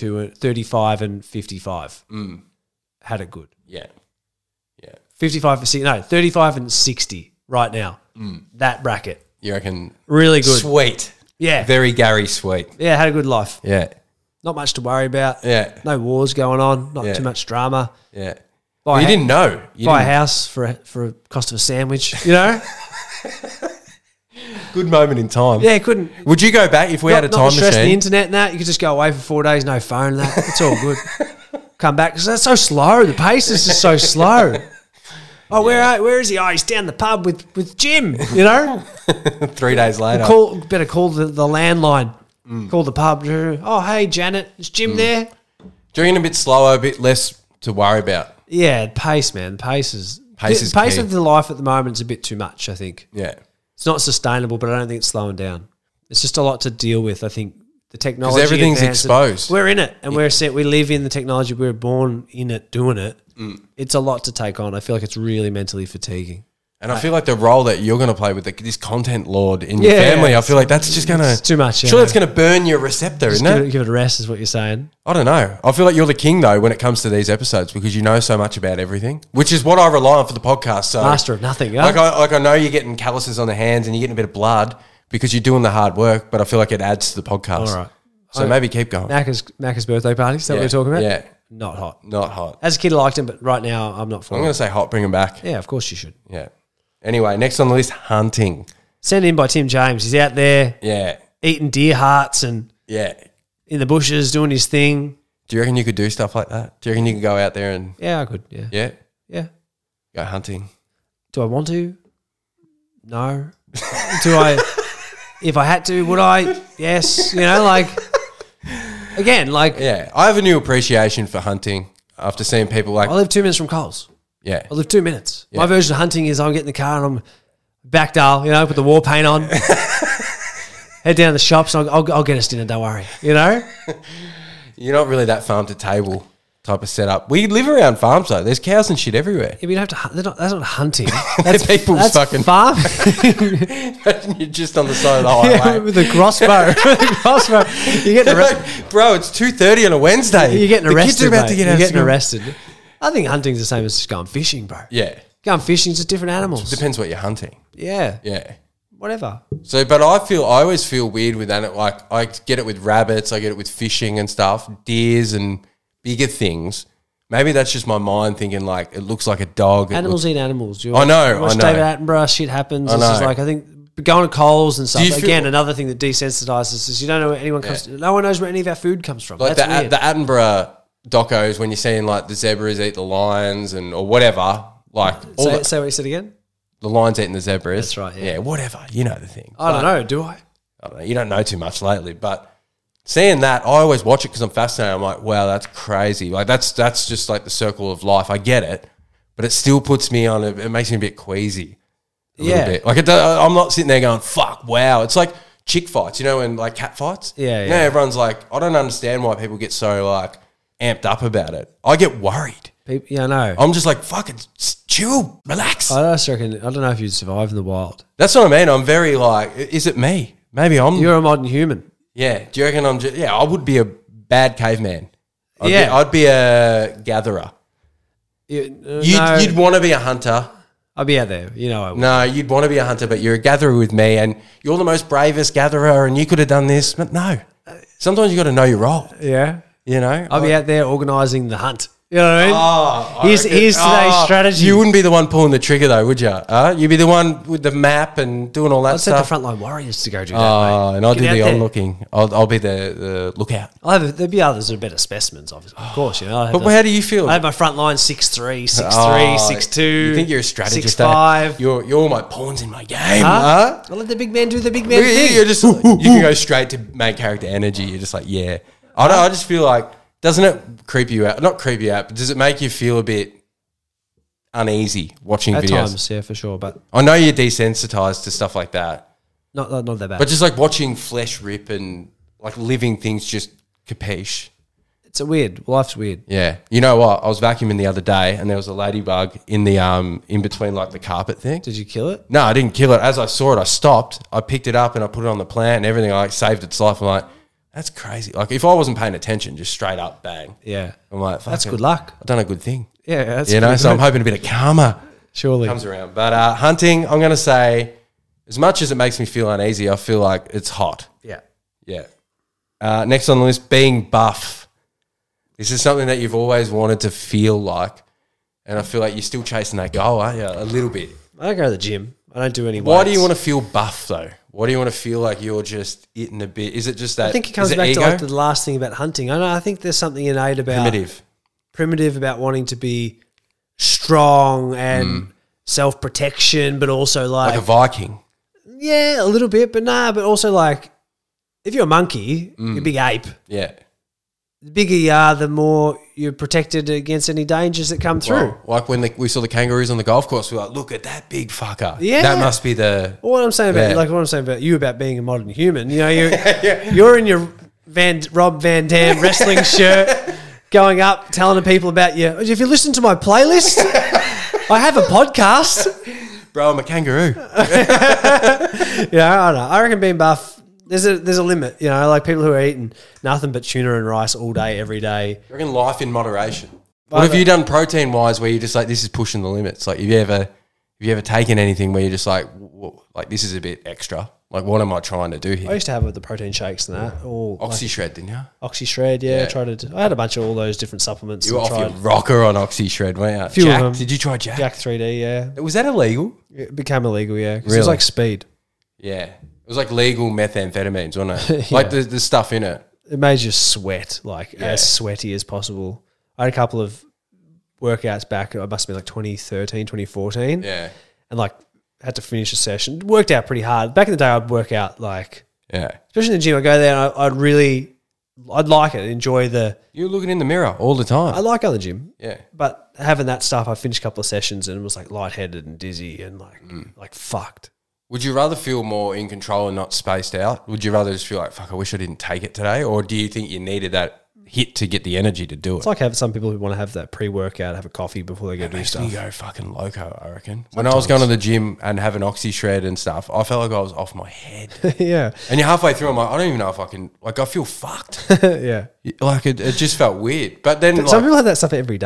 35 and 55 had it good. Yeah. Yeah. 35 and 60 right now. That bracket. You reckon? Really good. Sweet. Yeah. Very Gary sweet. Yeah, had a good life. Yeah. Not much to worry about. Yeah. No wars going on. Not Yeah. too much drama. Yeah. Buy You a- didn't know. Buy a house for a cost of a sandwich, you know? Good moment in time. Yeah, couldn't. Would you go back if we had a Not time stress the machine? internet and that. You could just go away for 4 days, no phone and that. It's all good. Come back because that's so slow. The pace is just so slow. Oh, where is he? Oh, he's down the pub with Jim. You know, 3 days later. better call the landline. Call the pub. Oh, hey Janet, is Jim there? Doing a bit slower, a bit less to worry about. Yeah, pace, man. Pace is Pace key. of the life at the moment is a bit too much. I think Yeah. it's not sustainable, but I don't think it's slowing down. It's just a lot to deal with. I think the technology, everything's advances. exposed. We're in it, and we're set. We live in the technology. We're born in it, doing it. It's a lot to take on. I feel like it's really mentally fatiguing. And I feel like the role that you're going to play with this content lord in your Yeah. family, I feel like that's just going to... It's too much. Sure, it's going to burn your receptor, Just isn't it? give it a rest, is what you're saying. I don't know. I feel like you're the king, though, when it comes to these episodes because you know so much about everything, which is what I rely on for the podcast. So, Master of nothing. Yeah? Like I know you're getting calluses on the hands and you're getting a bit of blood because you're doing the hard work, but I feel like it adds to the podcast. All right. So maybe keep going. Macca's birthday party. Is that what we're talking about? Yeah. Not hot. Not hot. As a kid, I liked him, but right now, I'm not for I'm it. going to say hot, bring him back. Yeah, of course you should. Yeah. Anyway, next on the list, hunting. Sent in by Tim James. He's out there Yeah. eating deer hearts and Yeah. in the bushes doing his thing. Do you reckon you could do stuff like that? Do you reckon you could go out there and, Yeah, I could. Yeah. yeah, go hunting? Do I want to? No. Do I? If I had to, would I? Yes. You know, like, again, like, Yeah. I have a new appreciation for hunting after seeing people like, I live 2 minutes from Coles. yeah. I live 2 minutes. Yeah. My version of hunting is I'm getting in the car and I'm backdale, you know, put the war paint on, head down to the shops. And I'll get us dinner. Don't worry. You know. You're not really that farm to table type of setup. We live around farms though. There's cows and shit everywhere. Yeah, but you don't have to. That's not hunting. That's People's fucking- farming. You're just on the side of the highway. Yeah, with a crossbow. With a crossbow. You're getting arrested. Bro, it's 2:30 on a Wednesday. You're getting The arrested. kids are about mate. to get You're out of getting school. arrested. I think hunting's the same as just going fishing, bro. Yeah. Going fishing is just different animals. Depends what you're hunting. Yeah. Yeah. whatever. So, but I always feel weird with that. Like I get it with rabbits, I get it with fishing and stuff, deers and bigger things. Maybe that's just my mind thinking like it looks like a dog. Animals eat animals. I know. David Attenborough, shit happens. It's just like, I think going to Coles and stuff. Again, another thing that desensitizes is you don't know where anyone comes. No one knows where any of our food comes from. Like that's weird. The Attenborough docos when you're seeing like the zebras eat the lions or whatever. Like say what you said again. The lions eating the zebras. That's right. Yeah, whatever. You know the thing. I don't know. Do I? I don't know. You don't know too much lately, but seeing that, I always watch it because I'm fascinated. I'm like, wow, that's crazy. Like that's just like the circle of life. I get it, but it still puts me on. It makes me a bit queasy. A little bit. Like I'm not sitting there going, fuck, wow. It's like chick fights, you know, and like cat fights. Yeah. You know, everyone's like, I don't understand why people get so like amped up about it. I get worried. Yeah, I know. I'm just like, fucking chill, relax. I just reckon, I don't know if you'd survive in the wild. That's what I mean. I'm very like, is it me? Maybe You're a modern human. Yeah. Do you reckon I'm just, I would be a bad caveman. Yeah. I'd be a gatherer. You'd want to be a hunter. I'd be out there. You know I would. No, you'd want to be a hunter, but you're a gatherer with me and you're the most bravest gatherer and you could have done this. But no. Sometimes you got to know your role. Yeah. You know? I'd be out there organising the hunt. You know what I mean? Oh, here's today's strategy. You wouldn't be the one pulling the trigger though, would you? You'd be the one with the map and doing all that I'd stuff. set the frontline warriors to go do that, mate. And I'll Get do out the there. onlooking. I'll be the lookout. There'd be others that are better specimens, obviously. Of course, you know. But how do you feel? I had my front line 6'3", 6'3", 6'2". You think you're a strategist? 6'5". You're all my pawns in my game. I'll let the big man do the big man thing. You're just, you can go straight to main character energy. You're just like, yeah. I just feel like, doesn't it creep you out? Not creep you out, but does it make you feel a bit uneasy watching At videos? times, yeah, for sure. But I know you're desensitized to stuff like that. not that bad. But just like watching flesh rip and like living things just capiche. It's weird. Life's weird. Yeah. You know what? I was vacuuming the other day and there was a ladybug in the in between like the carpet thing. Did you kill it? No, I didn't kill it. As I saw it, I stopped. I picked it up and I put it on the plant and everything. I like saved its life. I'm like, that's crazy. Like if I wasn't paying attention, just straight up bang. Yeah. I'm like, That's good luck. I've done a good thing. Yeah, that's You know, pretty so I'm good. hoping a bit of karma Surely. comes around. But hunting, I'm going to say, as much as it makes me feel uneasy, I feel like it's hot. Yeah. Yeah. Next on the list, being buff. This is something that you've always wanted to feel like. And I feel like you're still chasing that goal, aren't you? A little bit. I don't go to the gym. I don't do any Why do weights. you want to feel buff, though? Why do you want to feel like you're just eating a bit? Is it just that? I think it comes is back ego? to like the last thing about hunting. I think there's something innate about primitive about wanting to be strong and self-protection, but also like a Viking. yeah, a little bit, but but also like if you're a monkey, you're a big ape. Yeah. The bigger you are, the more you're protected against any dangers that come through. Well, like when we saw the kangaroos on the golf course, we were like, look at that big fucker. Yeah. That must be the... Well, what I'm saying about you about being a modern human, you know, you're in your Rob Van Dam wrestling shirt, going up, telling the people about you. If you listen to my playlist, I have a podcast. Bro, I'm a kangaroo. Yeah, I don't know. I reckon being buff, there's a limit, you know, like people who are eating nothing but tuna and rice all day, every day. I reckon life in moderation. What have you done protein-wise where you're just like, this is pushing the limits? Like, have you ever taken anything where you're just like, this is a bit extra? Like, what am I trying to do I here? used to have it with the protein shakes and that. Oxy-Shred, didn't you? Oxy-Shred, yeah. I had a bunch of all those different supplements. You were off your rocker on Oxy-Shred, weren't you? few Jack, of them. did you try Jack? Jack 3D, yeah. Was that illegal? It became illegal, yeah. 'Cause it Really? was like speed. Yeah. It was like legal methamphetamines, wasn't it? Yeah. Like the stuff in it. It made you sweat, like as sweaty as possible. I had a couple of workouts back. It must have been like 2013, 2014. Yeah. And like had to finish a session. Worked out pretty hard. Back in the day, I'd work out like, Yeah. especially in the gym, I'd go there and I'd like it, enjoy You were looking in the mirror all the time. I like going to the gym. Yeah. But having that stuff, I finished a couple of sessions and it was like lightheaded and dizzy and like fucked. Would you rather feel more in control and not spaced out? Would you rather just feel like, fuck, I wish I didn't take it today? Or do you think you needed that hit to get the energy to do it? It's like having some people who want to have that pre-workout, have a coffee before they go do Makes stuff. me go fucking loco, I reckon. When I was going to the gym and having Oxy-Shred and stuff, I felt like I was off my head. Yeah. And you're halfway through, I'm like, I don't even know if I can, I feel fucked. Yeah. Like it just felt weird. But then Some people have that stuff every day.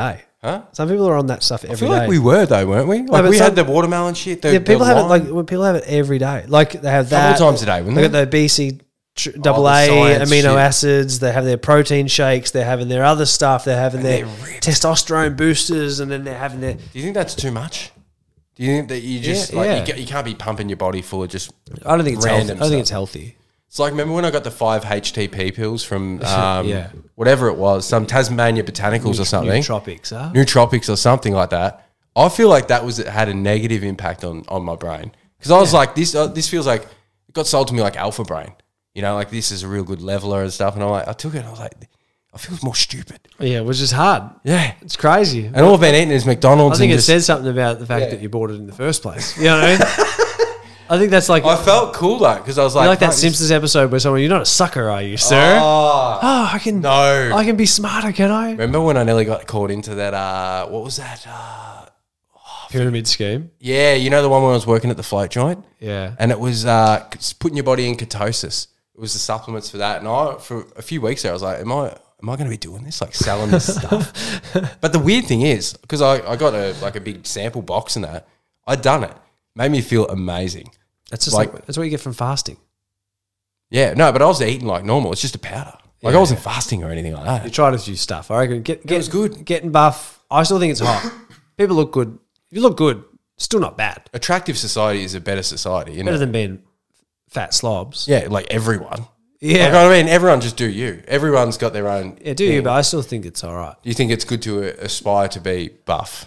Huh? Some people are on that stuff I every feel day. like we were though, weren't we? Like but we some- had the watermelon shit. The, Yeah, people the have it lime. like when people have it every day. Like they have that Couple times a day, wouldn't They they? got the BC double the A science amino shit. acids. They have their protein shakes. They're having their other stuff. They're having their they're ripped. testosterone boosters, and then they're having their. Do you think that's too much? Do you think that you just Yeah, like yeah. you can't be pumping your body full of just? I don't think it's healthy. I Random don't think stuff. it's healthy. It's like remember when I got the 5 HTP pills from Yeah. whatever it was, some Tasmania Botanicals or something, Nootropics, huh? Nootropics or something like that. I feel like that had a negative impact on my brain because I was like this feels like it got sold to me like Alpha Brain, you know, like this is a real good leveler and stuff. And I took it and I was like, I feel more stupid. Yeah, which is hard. Yeah, It's crazy. and all I've been eating is McDonald's. I think and it just, says something about the fact that you bought it in the first place. You know what I mean? I think that's like I felt cool though because I was like, like that fuck, this- Simpsons episode where someone, you're not a sucker, are you, sir? Oh, I can no. I can be smarter, can I? Remember when I nearly got caught into that? What was that? Pyramid scheme. Yeah, you know the one when I was working at the float joint, Yeah. and it was putting your body in ketosis. It was the supplements for that, and for a few weeks there, I was like, am I going to be doing this, like selling this stuff? But the weird thing is, because I got a big sample box and that, I'd done it, made me feel amazing. That's just Like- like that's what you get from fasting. Yeah, no, but I was eating like normal. It's just a powder. Like Yeah. I wasn't fasting or anything like You that. tried a few stuff. I reckon it was good. Getting buff. I still think it's hot. People look good. If you look good, still not bad. Attractive society is a better society, you know? Better than being fat slobs. Yeah, like everyone. Yeah. Like, I mean, everyone just do you. Everyone's got their own. Yeah, do you? thing. But I still think it's all right. Do you think it's good to aspire to be buff?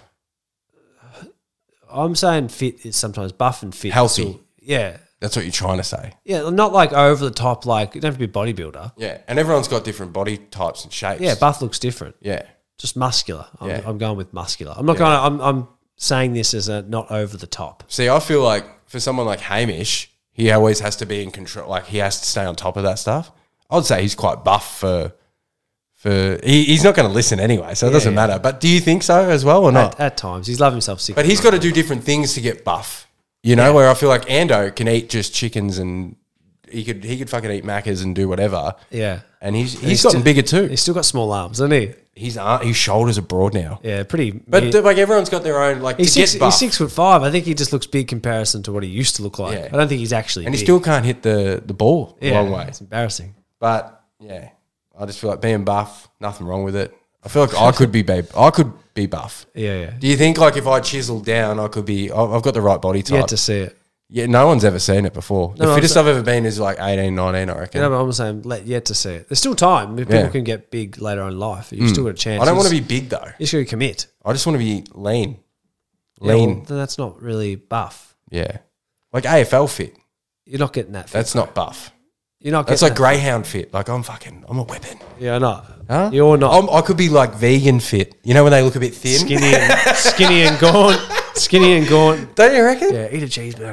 I'm saying fit is sometimes buff and fit. Healthy. Still, yeah. That's what you're trying to say. Yeah, not like over the top, like you don't have to be a bodybuilder. Yeah, and everyone's got different body types and shapes. Yeah, buff looks different. Yeah. Just muscular. Yeah. I'm going with muscular. I'm not going. I'm saying this as a not over the top. See, I feel like for someone like Hamish, he always has to be in control. Like he has to stay on top of that stuff. I would say he's quite buff for he's not going to listen anyway, so it doesn't yeah. matter. But do you think so as well or not? At times, he's loved himself sick. But he's got to do different things to get buff. You know, where I feel like Ando can eat just chickens and he could fucking eat macas and do whatever. Yeah, And he's gotten still- bigger too. he's still got small arms, hasn't he? His shoulders are broad now. Yeah, pretty. But he- like everyone's got their own like he's to get six, buff. he's 6'5". I think he just looks big in comparison to what he used to look like. Yeah. I don't think he's actually. and he big. still can't hit the ball the yeah, long way. It's embarrassing. But yeah, I just feel like being buff, nothing wrong with it. I feel like I could be buff. Yeah, yeah. Do you think like if I chiseled down, I could be? I've got the right body type. You had to see it. Yeah, no one's ever seen it before. The No, fittest I've ever been is like 18, 19, I reckon. You know, but I'm saying yet to see it. There's still time. People Yeah. can get big later on in life. You've still got a chance. I don't You want to just- be big though. You just got to commit. I just want to be lean. Yeah, well, Lean. then that's not really buff. Yeah. Like AFL fit. You're not getting that. Fit. That's not buff. You're not. That's getting like greyhound fit. Like I'm a weapon. that. Yeah, not. Huh? You're not. I could be like vegan fit. You know when they look a bit thin? skinny and gaunt. Skinny and gaunt. Don't you reckon? Yeah, eat a cheeseburger.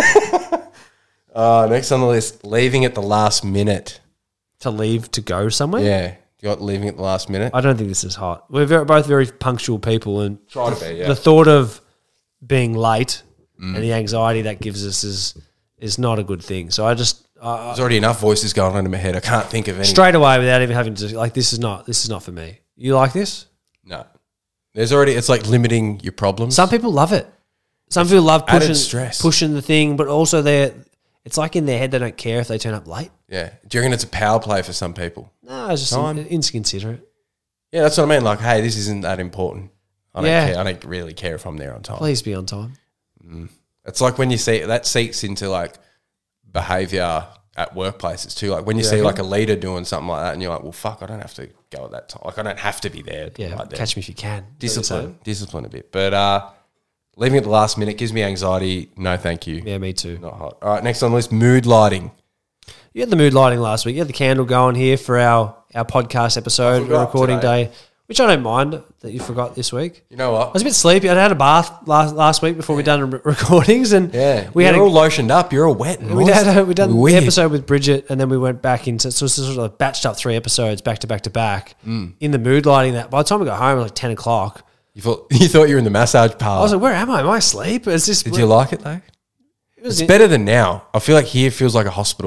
Next on the list, leaving at the last minute. To leave to go somewhere. Yeah. You got leaving at the last minute? I don't think this is hot. We're both very punctual people, and Try to be, yeah. the thought of being late and the anxiety that gives us is not a good thing. So I just There's already enough voices going on in my head. I can't think of any. straight away without even having to like this is not for me. You like this? No. It's like limiting your problems. Some people love it. Some people love added stress. pushing the thing, but also it's like in their head they don't care if they turn up late. Yeah. Do you reckon it's a power play for some people? No, it's just Time. inconsiderate. Yeah, that's what I mean. Like, hey, this isn't that important. I don't Yeah. care. I don't really care if I'm there on time. Please be on time. It's like when you see that seeps into like behavior at workplaces too. Like when you see reckon? like a leader doing something like that, and you're like, well, fuck, I don't have to go at that time. Like I don't have to be there. Yeah, right there. catch me if you can. Is that what you're Discipline a bit. But leaving at the last minute gives me anxiety. No, thank you. saying? Yeah, me too. Not hot. All right, next on the list, mood lighting. You had the mood lighting last week. You had the candle going here for our podcast episode, forgot recording today. day, which I don't mind that you forgot this week. You know I what? was a bit sleepy. I'd had a bath last week before we done recordings, and Yeah, we had you're all lotioned up. You're all wet. And we done the Weird. episode with Bridget, and then we went back into so sort of batched up 3 episodes back to back to back in the mood lighting. That by the time we got home, it was like 10 o'clock. You thought you were in the massage parlor. I was like, "Where am I? Am I asleep?" Is this? Did you like it though? It was It's better than now. I feel like here feels like a hospital.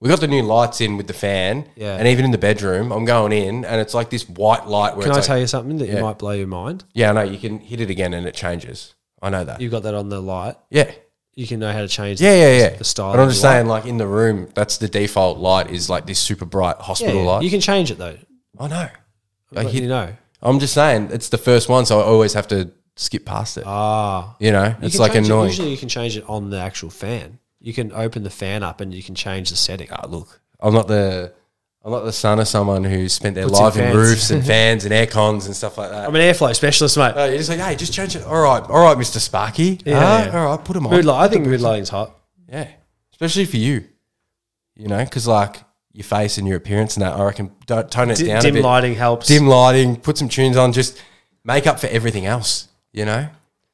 We got the new lights in with the fan, Yeah. and even in the bedroom, I'm going in, and it's like this white light. Where Can it's I like, tell you something that Yeah. might blow your mind? Yeah, I know. You can hit it again, and it changes. I know that. You've got that on the light. Yeah, You can know how to change. yeah. the style. But I'm of just the light. saying, like in the room, that's the default light is like this super bright hospital light. You can change it though. I know. But you know. I'm just saying, it's the first one, so I always have to skip past it. You know, You it's can like change it- annoying. Usually, you can change it on the actual fan. You can open the fan up and you can change the setting. Ah, look, I'm not the son of someone who's spent their Puts in life in fans. roofs and fans and air cons and stuff like that. I'm an airflow specialist, mate. You're just like, hey, just change it. All right, Mr. Sparky. Yeah. All right, put them on. Mood light. I think mood lighting's hot. Yeah, especially for you. You know, because like your face and your appearance and that, I reckon, don't tone it down a Dim bit. lighting helps. Dim lighting, put some tunes on, just make up for everything else. You know.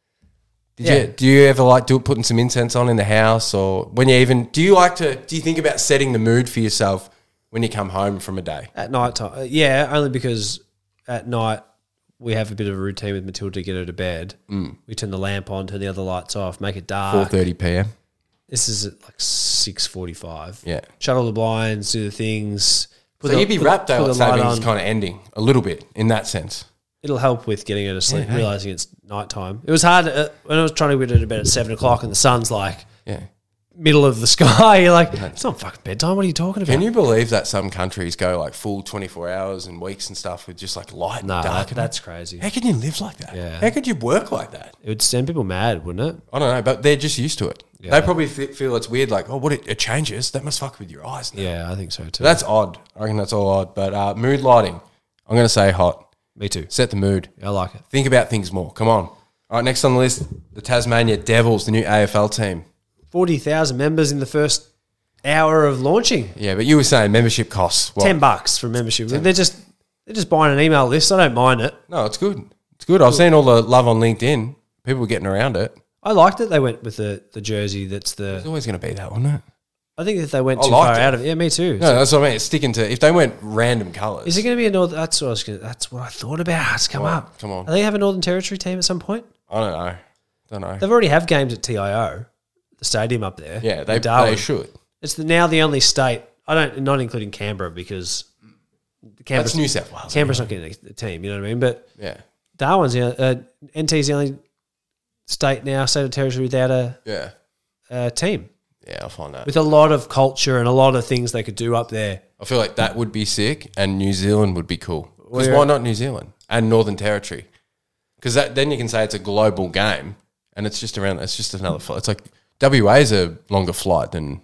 Do you ever like putting some incense on in the house, or when you even do you think about setting the mood for yourself when you come home from a day? At night time. Yeah, only because at night we have a bit of a routine with Matilda to get her to bed. We turn the lamp on, turn the other lights off, make it dark. 4:30 p.m. This is at like 6:45. Yeah. Shut all the blinds, do the things. So you'd be wrapped put out the savings light on. kind of ending a little bit in that sense. It'll help with getting her to sleep, realizing it's nighttime. It was hard when I was trying to get her to bed at 7 o'clock and the sun's like Yeah. middle of the sky. You're like, it's not fucking bedtime. What are you talking about? Can you believe that some countries go like full 24 hours and weeks and stuff with just like light and Nah, dark? that's crazy. How can you live like that? Yeah. How could you work like that? It would send people mad, wouldn't it? I don't know, but they're just used to it. Yeah. They probably feel it's weird, like, oh, it changes. That must fuck with your eyes now. Yeah, I think so too. That's odd. I reckon that's all odd. But mood lighting, I'm going to say hot. Me too. Set the mood. I like it. Think about things more. Come on. All right, next on the list, the Tasmania Devils, the new AFL team. 40,000 members in the first hour of launching. Yeah, but you were saying membership costs. What? $10 for membership. They're just buying an email list. I don't mind it. No, it's good. It's good. I've seen all the love on LinkedIn. People were getting around it. I liked it. They went with the jersey. That's It's the. always going to be that, wasn't it? I think if they went I too liked far it. out of it, yeah, me too. No, that's what I mean. It's sticking to, if they went random colours. Is it going to be a Northern? That's what I was going. That's what I thought about. It's come up. Come on. Are they have a Northern Territory team at some point? I don't know. They've already have games at TIO, the stadium up there. Yeah, in they Darwin. should. It's now the only state. Not including Canberra because Canberra's, That's New South Wales. Canberra's not getting a team. You know what I mean? But Yeah. Darwin's NT's the only state of territory without Yeah. a team Yeah, I'll find that. with a lot of culture and a lot of things they could do up there. I feel like that would be sick, and New Zealand would be cool. Because Where- why not New Zealand and Northern Territory? Because then you can say it's a global game, and it's just another flight. It's like WA's a longer flight than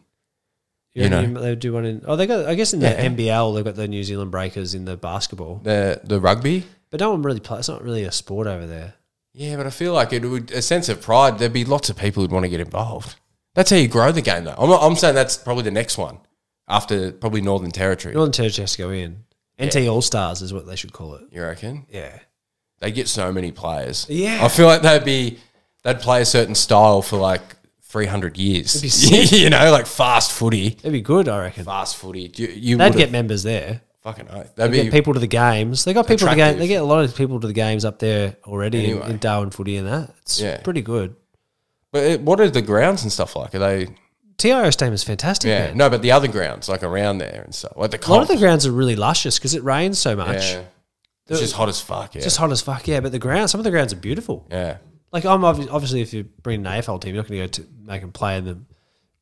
you know. They do one in. Oh, they got. I guess in the Yeah. NBL they've got the New Zealand Breakers in the basketball, the rugby. but no one really plays. It's not really a sport over there. Yeah, but I feel like it would a sense of pride. There'd be lots of people who'd want to get involved. That's how you grow the game, though. I'm saying that's probably the next one after probably Northern Territory. Northern Territory has to go in. NT All Stars is what they should call it. You reckon? Yeah. They get so many players. Yeah. I feel like they'd play a certain style for like 300 years. It'd be sick. You know, like fast footy. It'd be good, I reckon. Fast footy. You They'd would've- get members there. fucking oath. They That'd get people to the games. They got people to the game. attractive. They get a lot of people to the games up there already Anyway. in Darwin footy and that. It's Yeah. pretty good. But what are the grounds and stuff like? Are they? TIO Stadium is fantastic. Yeah, Man. no, but the other grounds like around there and stuff, like the A lot of comp. the grounds are really luscious because it rains so much. Yeah, it's just hot as fuck. Yeah, It's just hot as fuck, yeah. But the ground, some of the grounds are beautiful. yeah, Like I'm obviously, if you bring an AFL team, you're not going to go to make them play in them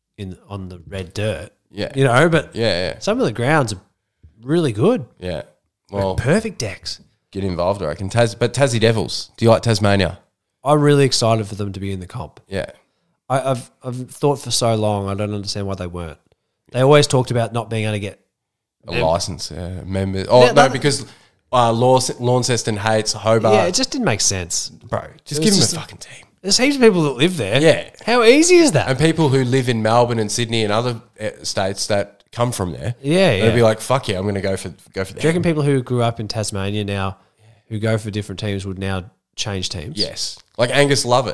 on the red dirt. yeah, You know, but yeah, some of the grounds are really good. yeah. Well, Perfect decks. get involved, I reckon. But Tassie Devils. Do you like Tasmania? I'm really excited for them to be in the comp. Yeah, I've thought for so long, I don't understand why they weren't. They always talked about not being able to get. a license. Yeah, members. Oh Yeah, no, that- because Launceston hates Hobart. Yeah, it just didn't make sense. Bro, just It give was them just a fucking team. There's heaps of people that live there. Yeah. How easy is that? And people who live in Melbourne and Sydney and other states that come from there, Yeah, they'd yeah. be like, "Fuck yeah, I'm going to go for Do you them." reckon people who grew up in Tasmania now, who go for different teams, would now change teams? Yes, like Angus Lovett.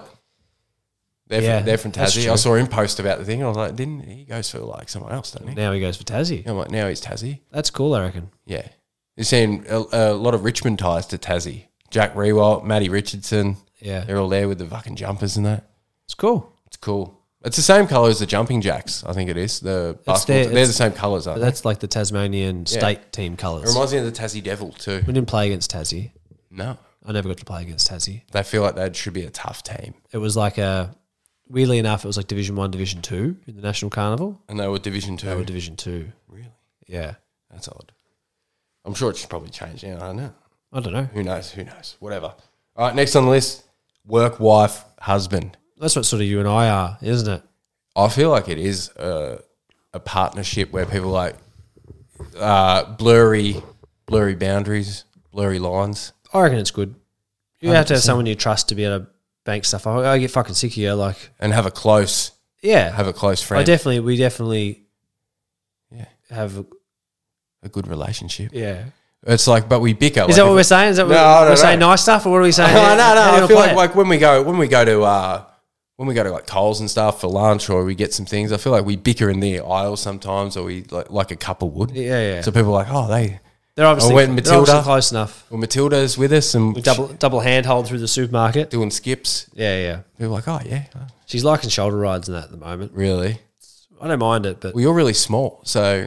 They're from that's Tassie. true. I saw him post about the thing. I was like, didn't he goes for like someone else, doesn't he? Now he goes for Tassie. I'm like, now he's Tassie. That's cool, I reckon. Yeah, you're seeing a lot of Richmond ties to Tassie. Jack Rewalt, Matty Richardson. Yeah. They're all there with the fucking jumpers and that. It's cool. It's cool. It's the same colour as the Jumping Jacks, I think it is. The basketball. They're the same colours, aren't they? That's like the Tasmanian state team colours. It reminds me of the Tassie Devil too. We didn't play against Tassie. No. I never got to play against Tassie. They feel like they should be a tough team. It was like weirdly enough, it was like Division 1, Division 2 in the National Carnival. And they were Division 2? They were Division 2. Really? Yeah. That's odd. I'm sure it's probably changed now. I don't know. I don't know. Who knows? Whatever. All right, next on the list, work, wife, husband. That's what sort of you and I are, isn't it? I feel like it is a partnership where people like blurry boundaries, blurry lines. I reckon it's good. You 100%. have to have someone you trust to be able to bank stuff. I get fucking sick of you. Like, And have a close friend. We definitely have, a good relationship. yeah. It's like, but we bicker. Is that what we're saying? Is that we're saying nice stuff, or what are we saying? No. How do I feel play it? like when we go to like Coles and stuff for lunch, or we get some things, I feel like we bicker in the aisle sometimes, or we like a couple would. Yeah. So people are like, oh, They're obviously, went Matilda. close enough. Well, Matilda's with us and We double handhold through the supermarket. doing skips. Yeah. People are like, oh yeah, She's liking shoulder rides and that at the moment. really? I don't mind it, but Well, you're really small, so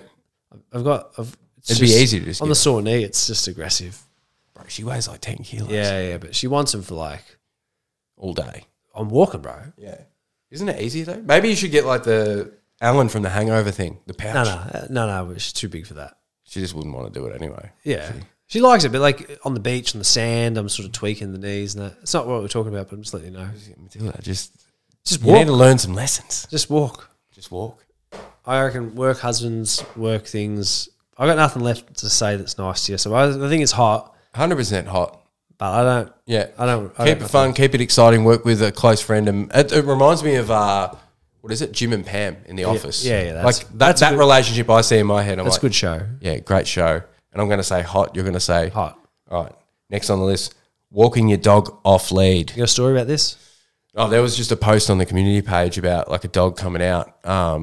it's it'd be just- easy to just on get the sore knee. It's just aggressive. bro, she weighs like 10 kilos. Yeah, but she wants them for like all day. I'm walking, bro. Yeah, isn't it easy though? Maybe you should get like the Alan from the Hangover thing, the pouch. No. She's too big for that. She just wouldn't want to do it anyway. Yeah, she likes it, but like on the beach, on the sand, I'm sort of tweaking the knees and that. It's not what we're talking about, but I'm just letting you know. Matilda, just Just you walk. need to learn some lessons. Just walk. Just walk. I reckon work husbands, work things. I got nothing left to say that's nice to you. So I think it's hot, 100% hot. but I don't. Yeah, I don't keep it fun, keep it exciting. Work with a close friend, and it reminds me of what is it, Jim and Pam in The Office? Yeah. Like that relationship I see in my head. I'm That's like, a good show. yeah, great show. And I'm going to say hot. You're going to say Hot. All right, next on the list, walking your dog off lead. You got a story about this? Oh, there was just a post on the community page about like a dog coming out.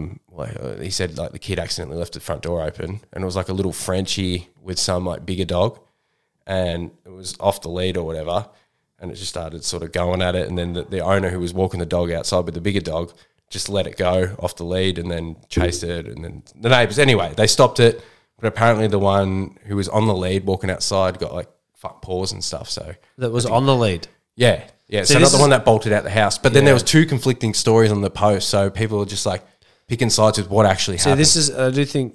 He said like the kid accidentally left the front door open, and it was like a little Frenchie with some like bigger dog, and it was off the lead or whatever, and it just started sort of going at it, and then the owner who was walking the dog outside with the bigger dog just let it go off the lead and then chased it, and then the neighbours, anyway, they stopped it, but apparently the one who was on the lead walking outside got like fuck paws and stuff, so That was on the lead. yeah. So not the one that bolted out the house. But then there was two conflicting stories on the post. So people are just like picking sides with what actually happened. This is, I do think,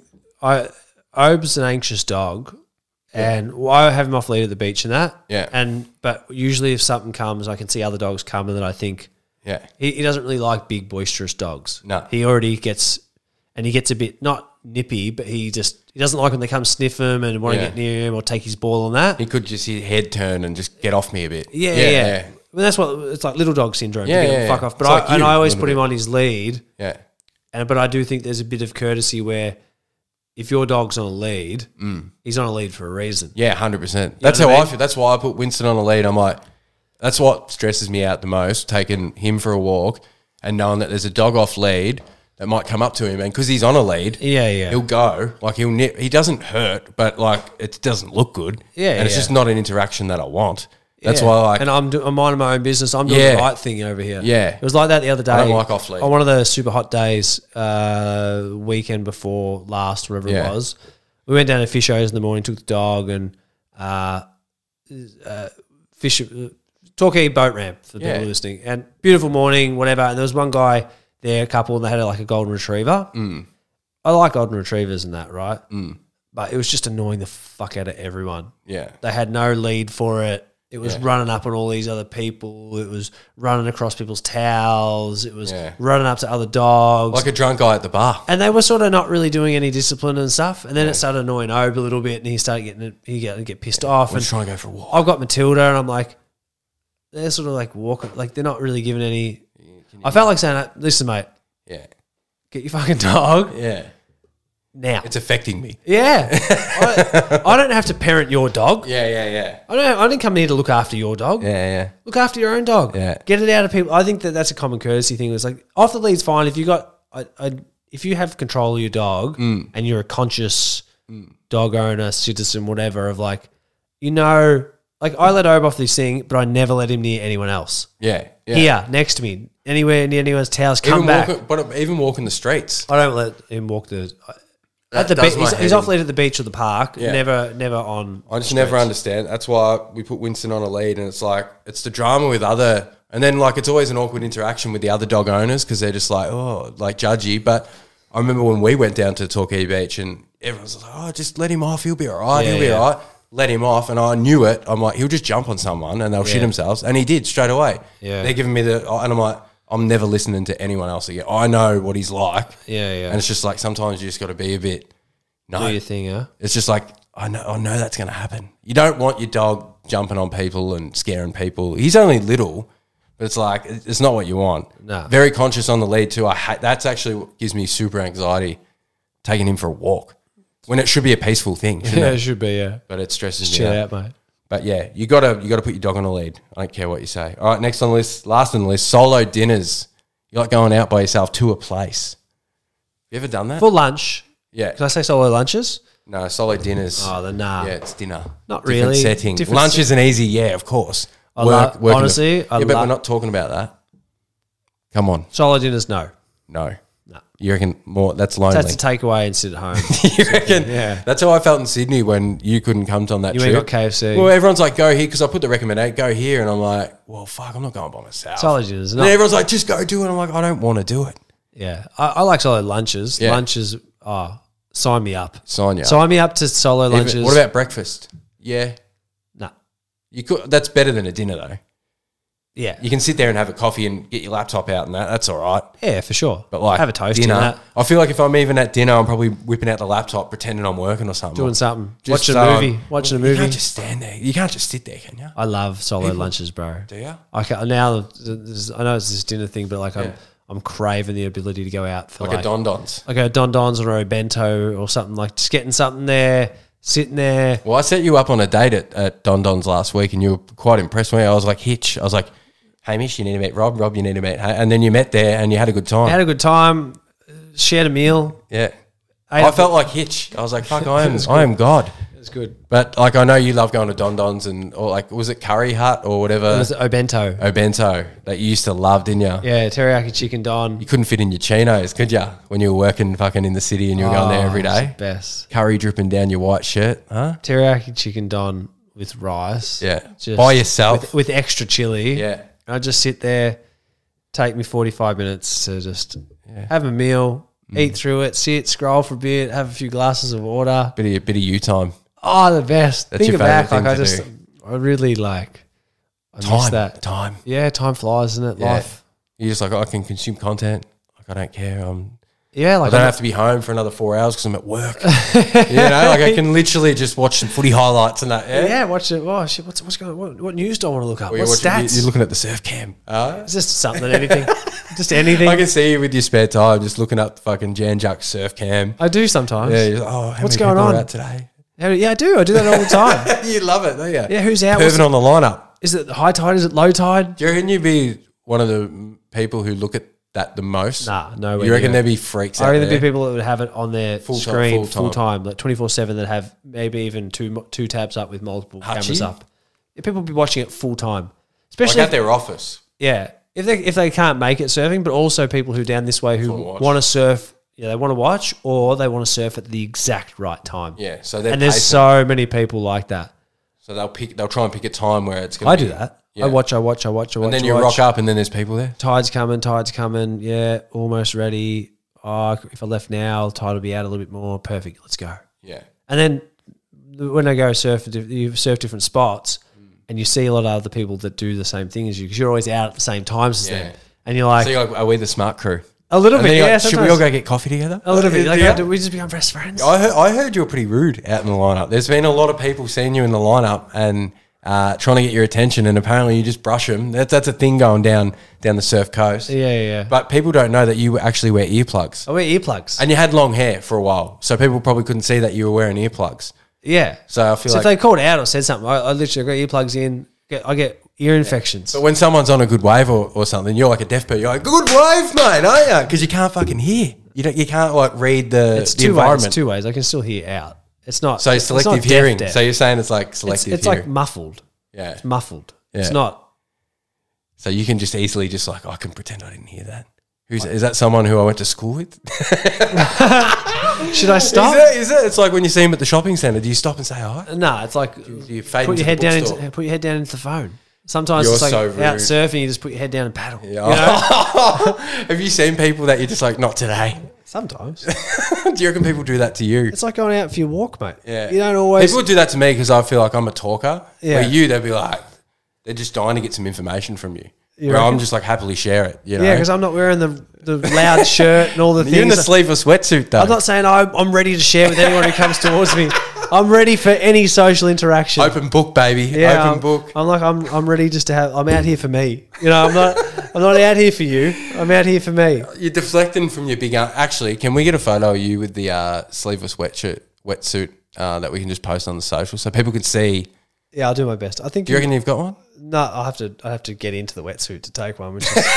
Ob's an anxious dog, and I have him off lead at the beach and that. Yeah. But usually if something comes, I can see other dogs come, and then I think Yeah. he doesn't really like big boisterous dogs. No. He already gets a bit not nippy, but he doesn't like when they come sniff him and want to get near him or take his ball on that. He could just his head turn and just get off me a bit. Yeah. Well, that's what it's like, little dog syndrome. Fuck off. But It's like you, I always a put him on his lead. Yeah. But I do think there's a bit of courtesy where if your dog's on a lead, he's on a lead for a reason. Yeah, 100%. That's how I feel. That's why I put Winston on a lead. I'm like, that's what stresses me out the most, taking him for a walk and knowing that there's a dog off lead that might come up to him, and because he's on a lead, Yeah. he'll go, like he'll nip. He doesn't hurt, but like it doesn't look good. And it's just not an interaction that I want. That's why, like, and I'm minding my own business. I'm doing the right thing over here. Yeah. It was like that the other day. I don't like off lead. On one of the super hot days, weekend before last, whatever it was, we went down to Fisho's in the morning, took the dog, and Torquay boat ramp for people listening. And beautiful morning, whatever. And there was one guy there, a couple, and they had like a golden retriever. I like golden retrievers and that, right? But it was just annoying the fuck out of everyone. Yeah. They had no lead for it. It was running up on all these other people. It was running across people's towels. It was running up to other dogs. Like a drunk guy at the bar. And they were sort of not really doing any discipline and stuff. And then it started annoying Obe a little bit, and he started get pissed off. We're just trying to go for a walk. I've got Matilda, and I'm like, they're sort of like walking, like they're not really giving any. I felt like saying, listen, mate, Yeah. get your fucking dog Yeah. now. It's affecting me. Yeah. I don't have to parent your dog. Yeah. I didn't come here to look after your dog. Yeah. Look after your own dog. Yeah. Get it out of people. I think that's a common courtesy thing. It's like off the lead's fine if you got if you have control of your dog and you're a conscious dog owner, citizen, whatever, of like, Like, I let Obe off this thing, but I never let him near anyone else. Yeah. Here, next to me, anywhere near anyone's towels, come Even back. but even walking the streets. I don't let him walk at the does beach. my head He's in. off lead at the beach or the park. Yeah. Never on. I just streets. never understand. That's why we put Winston on a lead, and it's like it's the drama with other, and then like it's always an awkward interaction with the other dog owners because they're just like like judgy. But I remember when we went down to Torquay Beach, and everyone's like, "Oh, just let him off. He'll be all right. He'll be all right." Let him off, and I knew it. I'm like, he'll just jump on someone, and they'll shit themselves, and he did straight away. Yeah. They're giving me and I'm like, I'm never listening to anyone else again. I know what he's like. Yeah. And it's just like sometimes you just got to be a bit. No, Do your thing, huh? it's just like I know that's going to happen. You don't want your dog jumping on people and scaring people. He's only little, but it's like it's not what you want. No. Very conscious on the lead too. I hate that's actually what gives me super anxiety. Taking him for a walk when it should be a peaceful thing, shouldn't Yeah, it? it should be. Yeah, But it stresses just me chill out. out, mate. But yeah, you gotta put your dog on a lead. I don't care what you say. All right, next on the list, last on the list, solo dinners. You like going out by yourself to a place. You ever done that? For lunch, Yeah. did I say solo lunches? No, solo dinners. Oh, then nah. Yeah, it's dinner. Not Different really. setting. Different Lunch se- isn't easy. Yeah, of course. Honestly, I but we're love not talking about that. Come on. solo dinners. No, No. No. You reckon more? That's lonely. that's a takeaway and sit at home. You reckon? Yeah. That's how I felt in Sydney when you couldn't come on that You trip. ain't got KFC. Well, everyone's like, go here, because I put the recommendation, go here, and I'm like, well, fuck, I'm not going by myself. Solo dinners. And No. then everyone's like, just go do it. I'm like, I don't want to do it. Yeah, I like solo lunches. Yeah. Lunches. Sign me up. Sign you up. Sign me up to solo Even- lunches. What about breakfast? Yeah. Nah. You could. That's better than a dinner, though. Yeah. You can sit there and have a coffee and get your laptop out and that's all right. Yeah, for sure. But like have a toast dinner, in that. I feel like if I'm even at dinner, I'm probably whipping out the laptop, pretending I'm working or something. Doing something. Just, Watching a movie. Watching a You movie. can't just stand there. You can't just sit there, can you? I love solo lunches, bro. Do you? I know it's this dinner thing, but like I'm craving the ability to go out for Like a Don Don's. like a Don Don's or a bento or something, like just getting something there, sitting there. Well, I set you up on a date at Don Don's last week, and you were quite impressed with me. I was like, Hitch. I was like, Hamish, you need to meet Rob. Rob, you need to meet. And then you met there, and you had a good time. I had a good time, shared a meal. Yeah. Ate I up- felt like Hitch. I was like, fuck, I am God. It was good. But like, I know you love going to Don Don's or like, was it Curry Hut or whatever? It was a bento. Obento that you used to love, didn't you? Yeah, teriyaki chicken don. You couldn't fit in your chinos, could you? When you were working fucking in the city and you were going there every Oh, it's day. the best. Curry dripping down your white shirt, huh? Teriyaki chicken don with rice. Yeah. Just By yourself. with extra chili. Yeah. I just sit there, take me 45 minutes to just have a meal, eat through it, sit, scroll for a bit, have a few glasses of water. Bit of you time. Oh, the best. That's Thinking your favourite back, like thing to I really like, I miss Time. that. Time. Yeah, time flies, isn't it? Yeah. Life. You're just like, I can consume content. Like, I don't care. Yeah, I like don't have to be home for another 4 hours because I'm at work. Like I can literally just watch some footy highlights and that. Yeah. yeah, watch it. Oh shit, what's going on? What news do I want to look up? Or What stats? You're looking at the surf cam. It's just something, anything. Just anything. I can see you with your spare time just looking up the fucking Jan Juck surf cam. I do sometimes. Yeah, you're like, oh, how What's many going people on? are out today? Yeah, I do. I do that all the time. You love it, don't you? Yeah, who's out? What's Perving on the lineup. Is it high tide? Is it low tide? Do you reckon you'd be one of the people who look at that the most? Nah, no way. You reckon near. there'd be freaks I out reckon there? there'd be people that would have it on their screen full full time, like 24/7, that have maybe even two tabs up with multiple cameras up. Yeah, people would be watching it full time, especially Like at their office. if they can't make it surfing, but also people who down this way who Wanna watch. want to surf. Yeah, they want to watch or they want to surf at the exact right time. Yeah, so they're and there's pacing. so many people like that. So they'll try and pick a time where it's going I to do be. that. Yeah. I watch. And then you rock up and then there's people there. Tide's coming. Yeah, almost ready. Oh, if I left now, tide will be out a little bit more. Perfect. Let's go. Yeah. And then when I go surf, you surf different spots, and you see a lot of other people that do the same thing as you because you're always out at the same times as Yeah. them, and you're like So you're like, are we the smart crew? a little And bit. then you're Yeah, like, should we sometimes. all go get coffee together? A little bit. Like, Yeah. do we just become best friends? I heard you were pretty rude out in the lineup. There's been a lot of people seeing you in the lineup and trying to get your attention, and apparently you just brush them. That's a thing going down the surf coast. Yeah. But people don't know that you actually wear earplugs. I wear earplugs. And you had long hair for a while, so people probably couldn't see that you were wearing earplugs. Yeah. So I feel So like, if they called out or said something, I literally got earplugs in. I get ear infections. but when someone's on a good wave or something, you're like a deaf person. You're like, good wave, mate, aren't you? Because you can't fucking hear. You can't like read the It's two ways. environment. I can still hear out. It's not. So it's selective not hearing. deaf. So you're saying it's like selective It's hearing. like muffled. Yeah. It's muffled. Yeah. It's not. So you can just easily just like, I can pretend I didn't hear that. Is that someone who I went to school with? Should I stop? Is it? It's like when you see him at the shopping centre. Do you stop and say hi? No, it's like Do you fade put into your head the down bookstore? into the phone. Sometimes You're it's like so out rude. surfing, you just put your head down and paddle. Yeah. You know? Have you seen people that you're just like, not today? Sometimes Do you reckon people do that to you? it's like going out for your walk, mate. Yeah. You don't always. People do that to me because I feel like I'm a talker. Yeah. Where you, they'll be like, they're just dying to get some information from you. You Where I'm reckon? just like happily share it. You know? Yeah, because I'm not wearing the loud shirt and all the things. You're in the sleeveless wetsuit though. I'm not saying I'm ready to share with anyone who comes towards me. I'm ready for any social interaction. Open book, baby. Yeah, Open book. I'm ready just to have. I'm out here for me. You know, I'm not out here for you. I'm out here for me. You're deflecting from your big. Actually, can we get a photo of you with the sleeveless wetsuit that we can just post on the social so people can see? Yeah, I'll do my best. I think. Do you reckon you've got one? No, I have to get into the wetsuit to take one, which is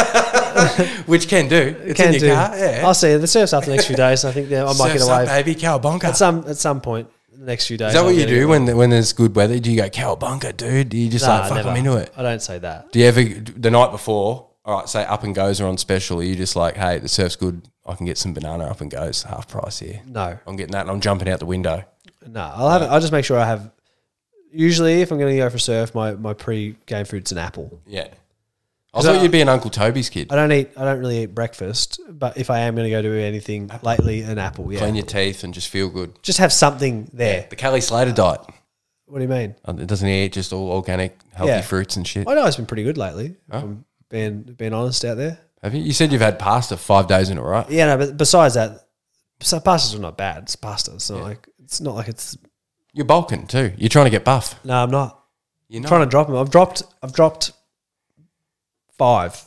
Which can do. It's can in your do. car. Yeah. I'll see. The surf's up the next few days. I think I might get Surf's away up, baby. Cowabunga. at some point in the next few days. Is that what I'll you get do it. when there's good weather? Do you go cowabunga, dude? Do you just like fuck never. I'm into it? I don't say that. Do you ever the night before? All right, say up and goes are on special. Are you just like, hey, the surf's good. I can get some banana up and goes half price here. No, I'm getting that, and I'm jumping out the window. no. I'll just make sure I have. Usually, if I'm going to go for surf, my pre-game food's an apple. Yeah. I thought you'd be an Uncle Toby's kid. I don't really eat breakfast, but if I am going to go do anything lately, an apple. Yeah, Clean your teeth and just feel good. just have something there. The Kelly Slater diet. What do you mean? It doesn't eat just all organic, healthy Yeah. fruits and shit. I know it's been pretty good lately. If I'm being honest out there. Have you? You said you've had pasta 5 days in a row. Yeah, no, but besides that, pastas are not bad. It's pasta. It's not like it's. You're bulking too. You're trying to get buff. No, I'm not. You're not. Trying to drop them. I've dropped 5,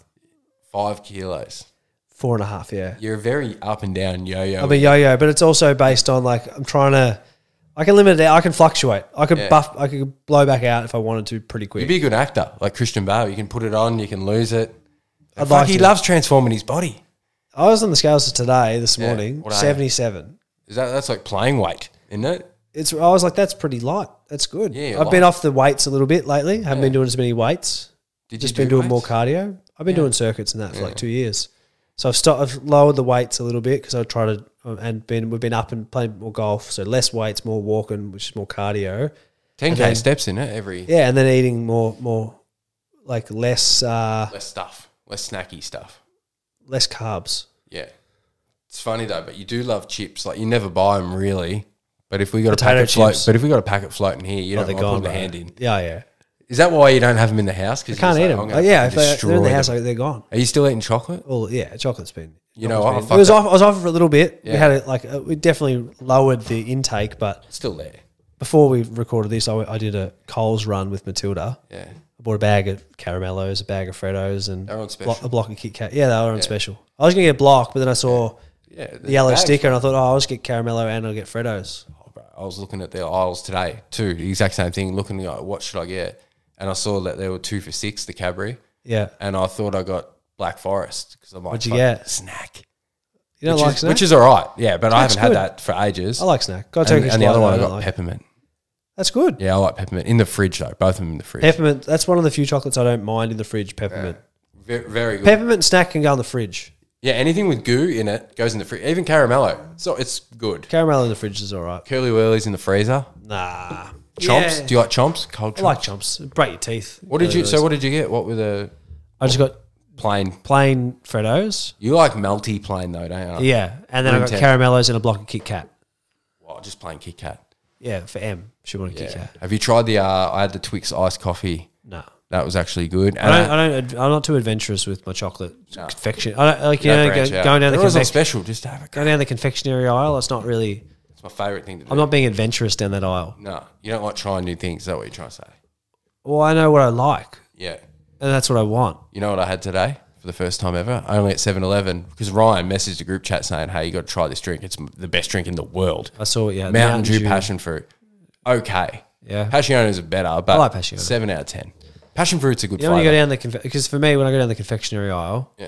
5 kilos. 4.5. Yeah, You're a very up and down yo-yo. I'm a yo-yo, but it's also based on like I'm trying to. I can limit it out. I can fluctuate. I could buff. I could blow back out if I wanted to pretty quick. You'd be a good actor, like Christian Bale. You can put it on, you can lose it. I'd Fuck, like he to. loves transforming his body. I was on the scales this morning. What are you? 77. That's like playing weight, isn't it? I was like, that's pretty light. That's good. Yeah, I've been light. off the weights a little bit lately. Haven't been doing as many weights. Did Just you been do doing more weights? cardio. I've been doing circuits and that for like 2 years. So I've lowered the weights a little bit because I try to we've been up and playing more golf. So less weights, more walking, which is more cardio. 10K then- steps in it every. Yeah, and then eating more like less Less stuff, less snacky stuff. less carbs. Yeah, it's funny though, but you do love chips. Like you never buy them really. But if we got Potato a packet float, chips. but if we got a packet floating here, you Oh, don't they're mind gone. putting a Bro. hand in. Yeah. Is that why you don't have them in the house? Because I can't eat them. Yeah, if they're in the house, they're gone. Are you still eating chocolate? Well, yeah, chocolate's been. You know what? chocolate's I been- fucked I was off for a little bit. We Yeah. had it we definitely lowered the intake, but It's still there. before we recorded this, I did a Coles run with Matilda. Yeah. I bought a bag of caramellos, a bag of Freddos, and They're on special. a block of Kit Kat. Yeah, they were on special. I was gonna get block, but then I saw Yeah. the yellow sticker, and I thought, I'll just get caramello and I'll get Freddos. Oh, bro, I was looking at the aisles today too, the exact same thing, looking like, what should I get? And I saw that there were 2 for $6, the Cadbury, Yeah, and I thought I got Black Forest because I'm like, What'd you fuck, get? Snack. you don't like snack? Which is all right, yeah, but I Snack's haven't good. had that for ages. I like snack. Got Turkish and the other delight, one I don't got like. peppermint. That's good. Yeah, I like peppermint in the fridge though. Both of them in the fridge. Peppermint. That's one of the few chocolates I don't mind in the fridge. Peppermint. Very, very good. Peppermint snack can go in the fridge. Yeah, anything with goo in it goes in the fridge. Even caramello, so it's good. Caramel in the fridge is all right. Curly Whirlies in the freezer. Nah. Chomps. Yeah. Do you like chomps? Cold chomps. I like chomps. Break your teeth. What did you? So what did you get? What were the I just got plain? plain Freddos. You like melty plain though, don't you? Yeah, and then I Room got temp. caramellos and a block of Kit Kat. Well, just plain Kit Kat. Yeah, for M. She wanted Kit Yeah. Kat. Have you tried the? I had the Twix iced coffee. No. That was actually good. And I'm not too adventurous with my chocolate No. confection. I don't like you don't go, branch out. going down the It was on confec- special. Just to have a go go. down the confectionery aisle. It's not really. It's my favourite thing to do. I'm not being adventurous down that aisle. No, you don't like trying new things. Is that what you're trying to say? Well, I know what I like, Yeah. and that's what I want. You know what I had today for the first time ever? Only at 7-Eleven because Ryan messaged a group chat saying, "Hey, you got to try this drink. It's the best drink in the world. I saw it. Yeah, Mountain Dew passion fruit. Okay. Yeah. Passionas are better, but like Passion. 7 out of 10. Passion fruit's a good You know when flavour. you go down the because for me when I go down the confectionery aisle, Yeah.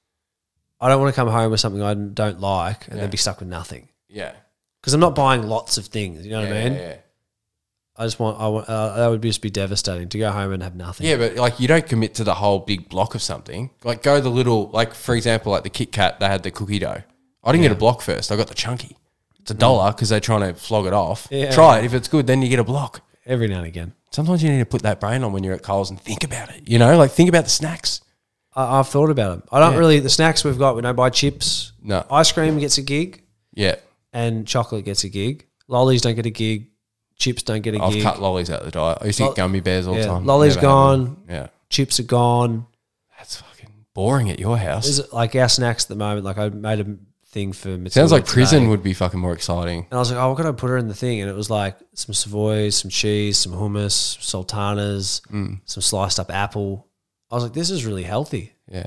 I don't want to come home with something I don't like and Yeah. then be stuck with nothing. Yeah. Because I'm not buying lots of things. You know what I mean? Yeah. that would just be devastating to go home and have nothing. Yeah, but like you don't commit to the whole big block of something. Like go the little, like for example, like the Kit Kat, they had the cookie dough. I didn't get a block first. I got the chunky. It's $1 because they're trying to flog it off. Yeah. Try it. If it's good, then you get a block. Every now and again. Sometimes you need to put that brain on when you're at Coles and think about it. You know, like think about the snacks. I've thought about them. I don't really, the snacks we've got, we don't buy chips. No. Ice cream gets a gig Yeah. and chocolate gets a gig. Lollies don't get a gig. Chips don't get a I've gig. cut lollies out of the diet. I used to eat gummy bears all the time. Lollies Never had gone. them. Yeah. Chips are gone. That's fucking boring at your house. Is it like our snacks at the moment? Like I made a thing for Matilda Sounds like today. prison would be fucking more exciting. And I was like, oh, what can I put her in the thing? And it was like some Savoys, some cheese, some hummus, sultanas, some sliced up apple. I was like, this is really healthy. Yeah.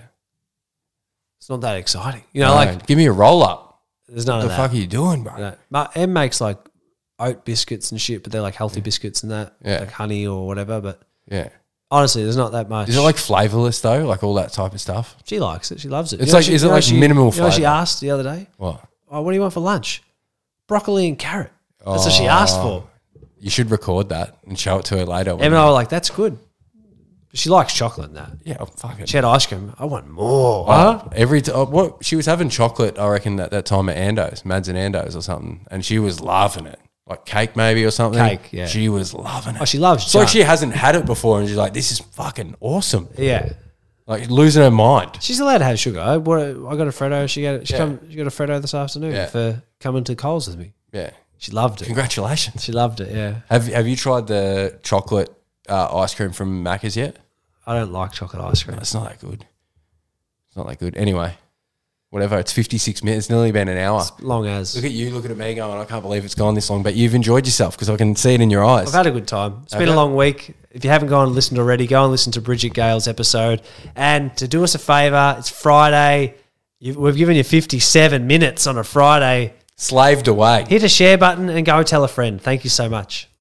It's not that exciting. You know, like give me a roll up. there's none What of the that. fuck are you doing, bro? You know, Em makes like oat biscuits and shit, but they're like healthy biscuits and that, Yeah. like honey or whatever. But Yeah. honestly, there's not that much. Is it like flavorless though? Like all that type of stuff? She likes it. She loves it. It's You know like- she- is it you know like she- minimal You know what she flavour? asked the other day? What? Oh, what do you want for lunch? Broccoli and carrot. That's what she asked for. You should record that and show it to her later. Em and I were like, that's good. She likes chocolate and that. Yeah, fuck it. She had ice cream. I want more. What she was having chocolate, I reckon at that time at Ando's, Mads and Ando's or something, and she was loving it. Like cake maybe or something. Cake, yeah. She was loving it. Oh, she loves It's like junk. she hasn't had it before, and she's like, "This is fucking awesome." Yeah. Like losing her mind. She's allowed to have sugar. I got a Freddo. She got a Freddo this afternoon Yeah. for coming to Coles with me. Yeah. She loved it. Congratulations. She loved it, yeah. Have you tried the chocolate ice cream from Macca's yet? I don't like chocolate ice cream. It's not that good. It's not that good. Anyway, whatever. It's 56 minutes. It's nearly been an hour. Long as. Look at you looking at me going, I can't believe it's gone this long, but you've enjoyed yourself because I can see it in your eyes. I've had a good time. It's been you? a long week. If you haven't gone and listened already, go and listen to Bridget Gale's episode. And to do us a favour, it's Friday. We've given you 57 minutes on a Friday. Slaved away. Hit a share button and go tell a friend. Thank you so much.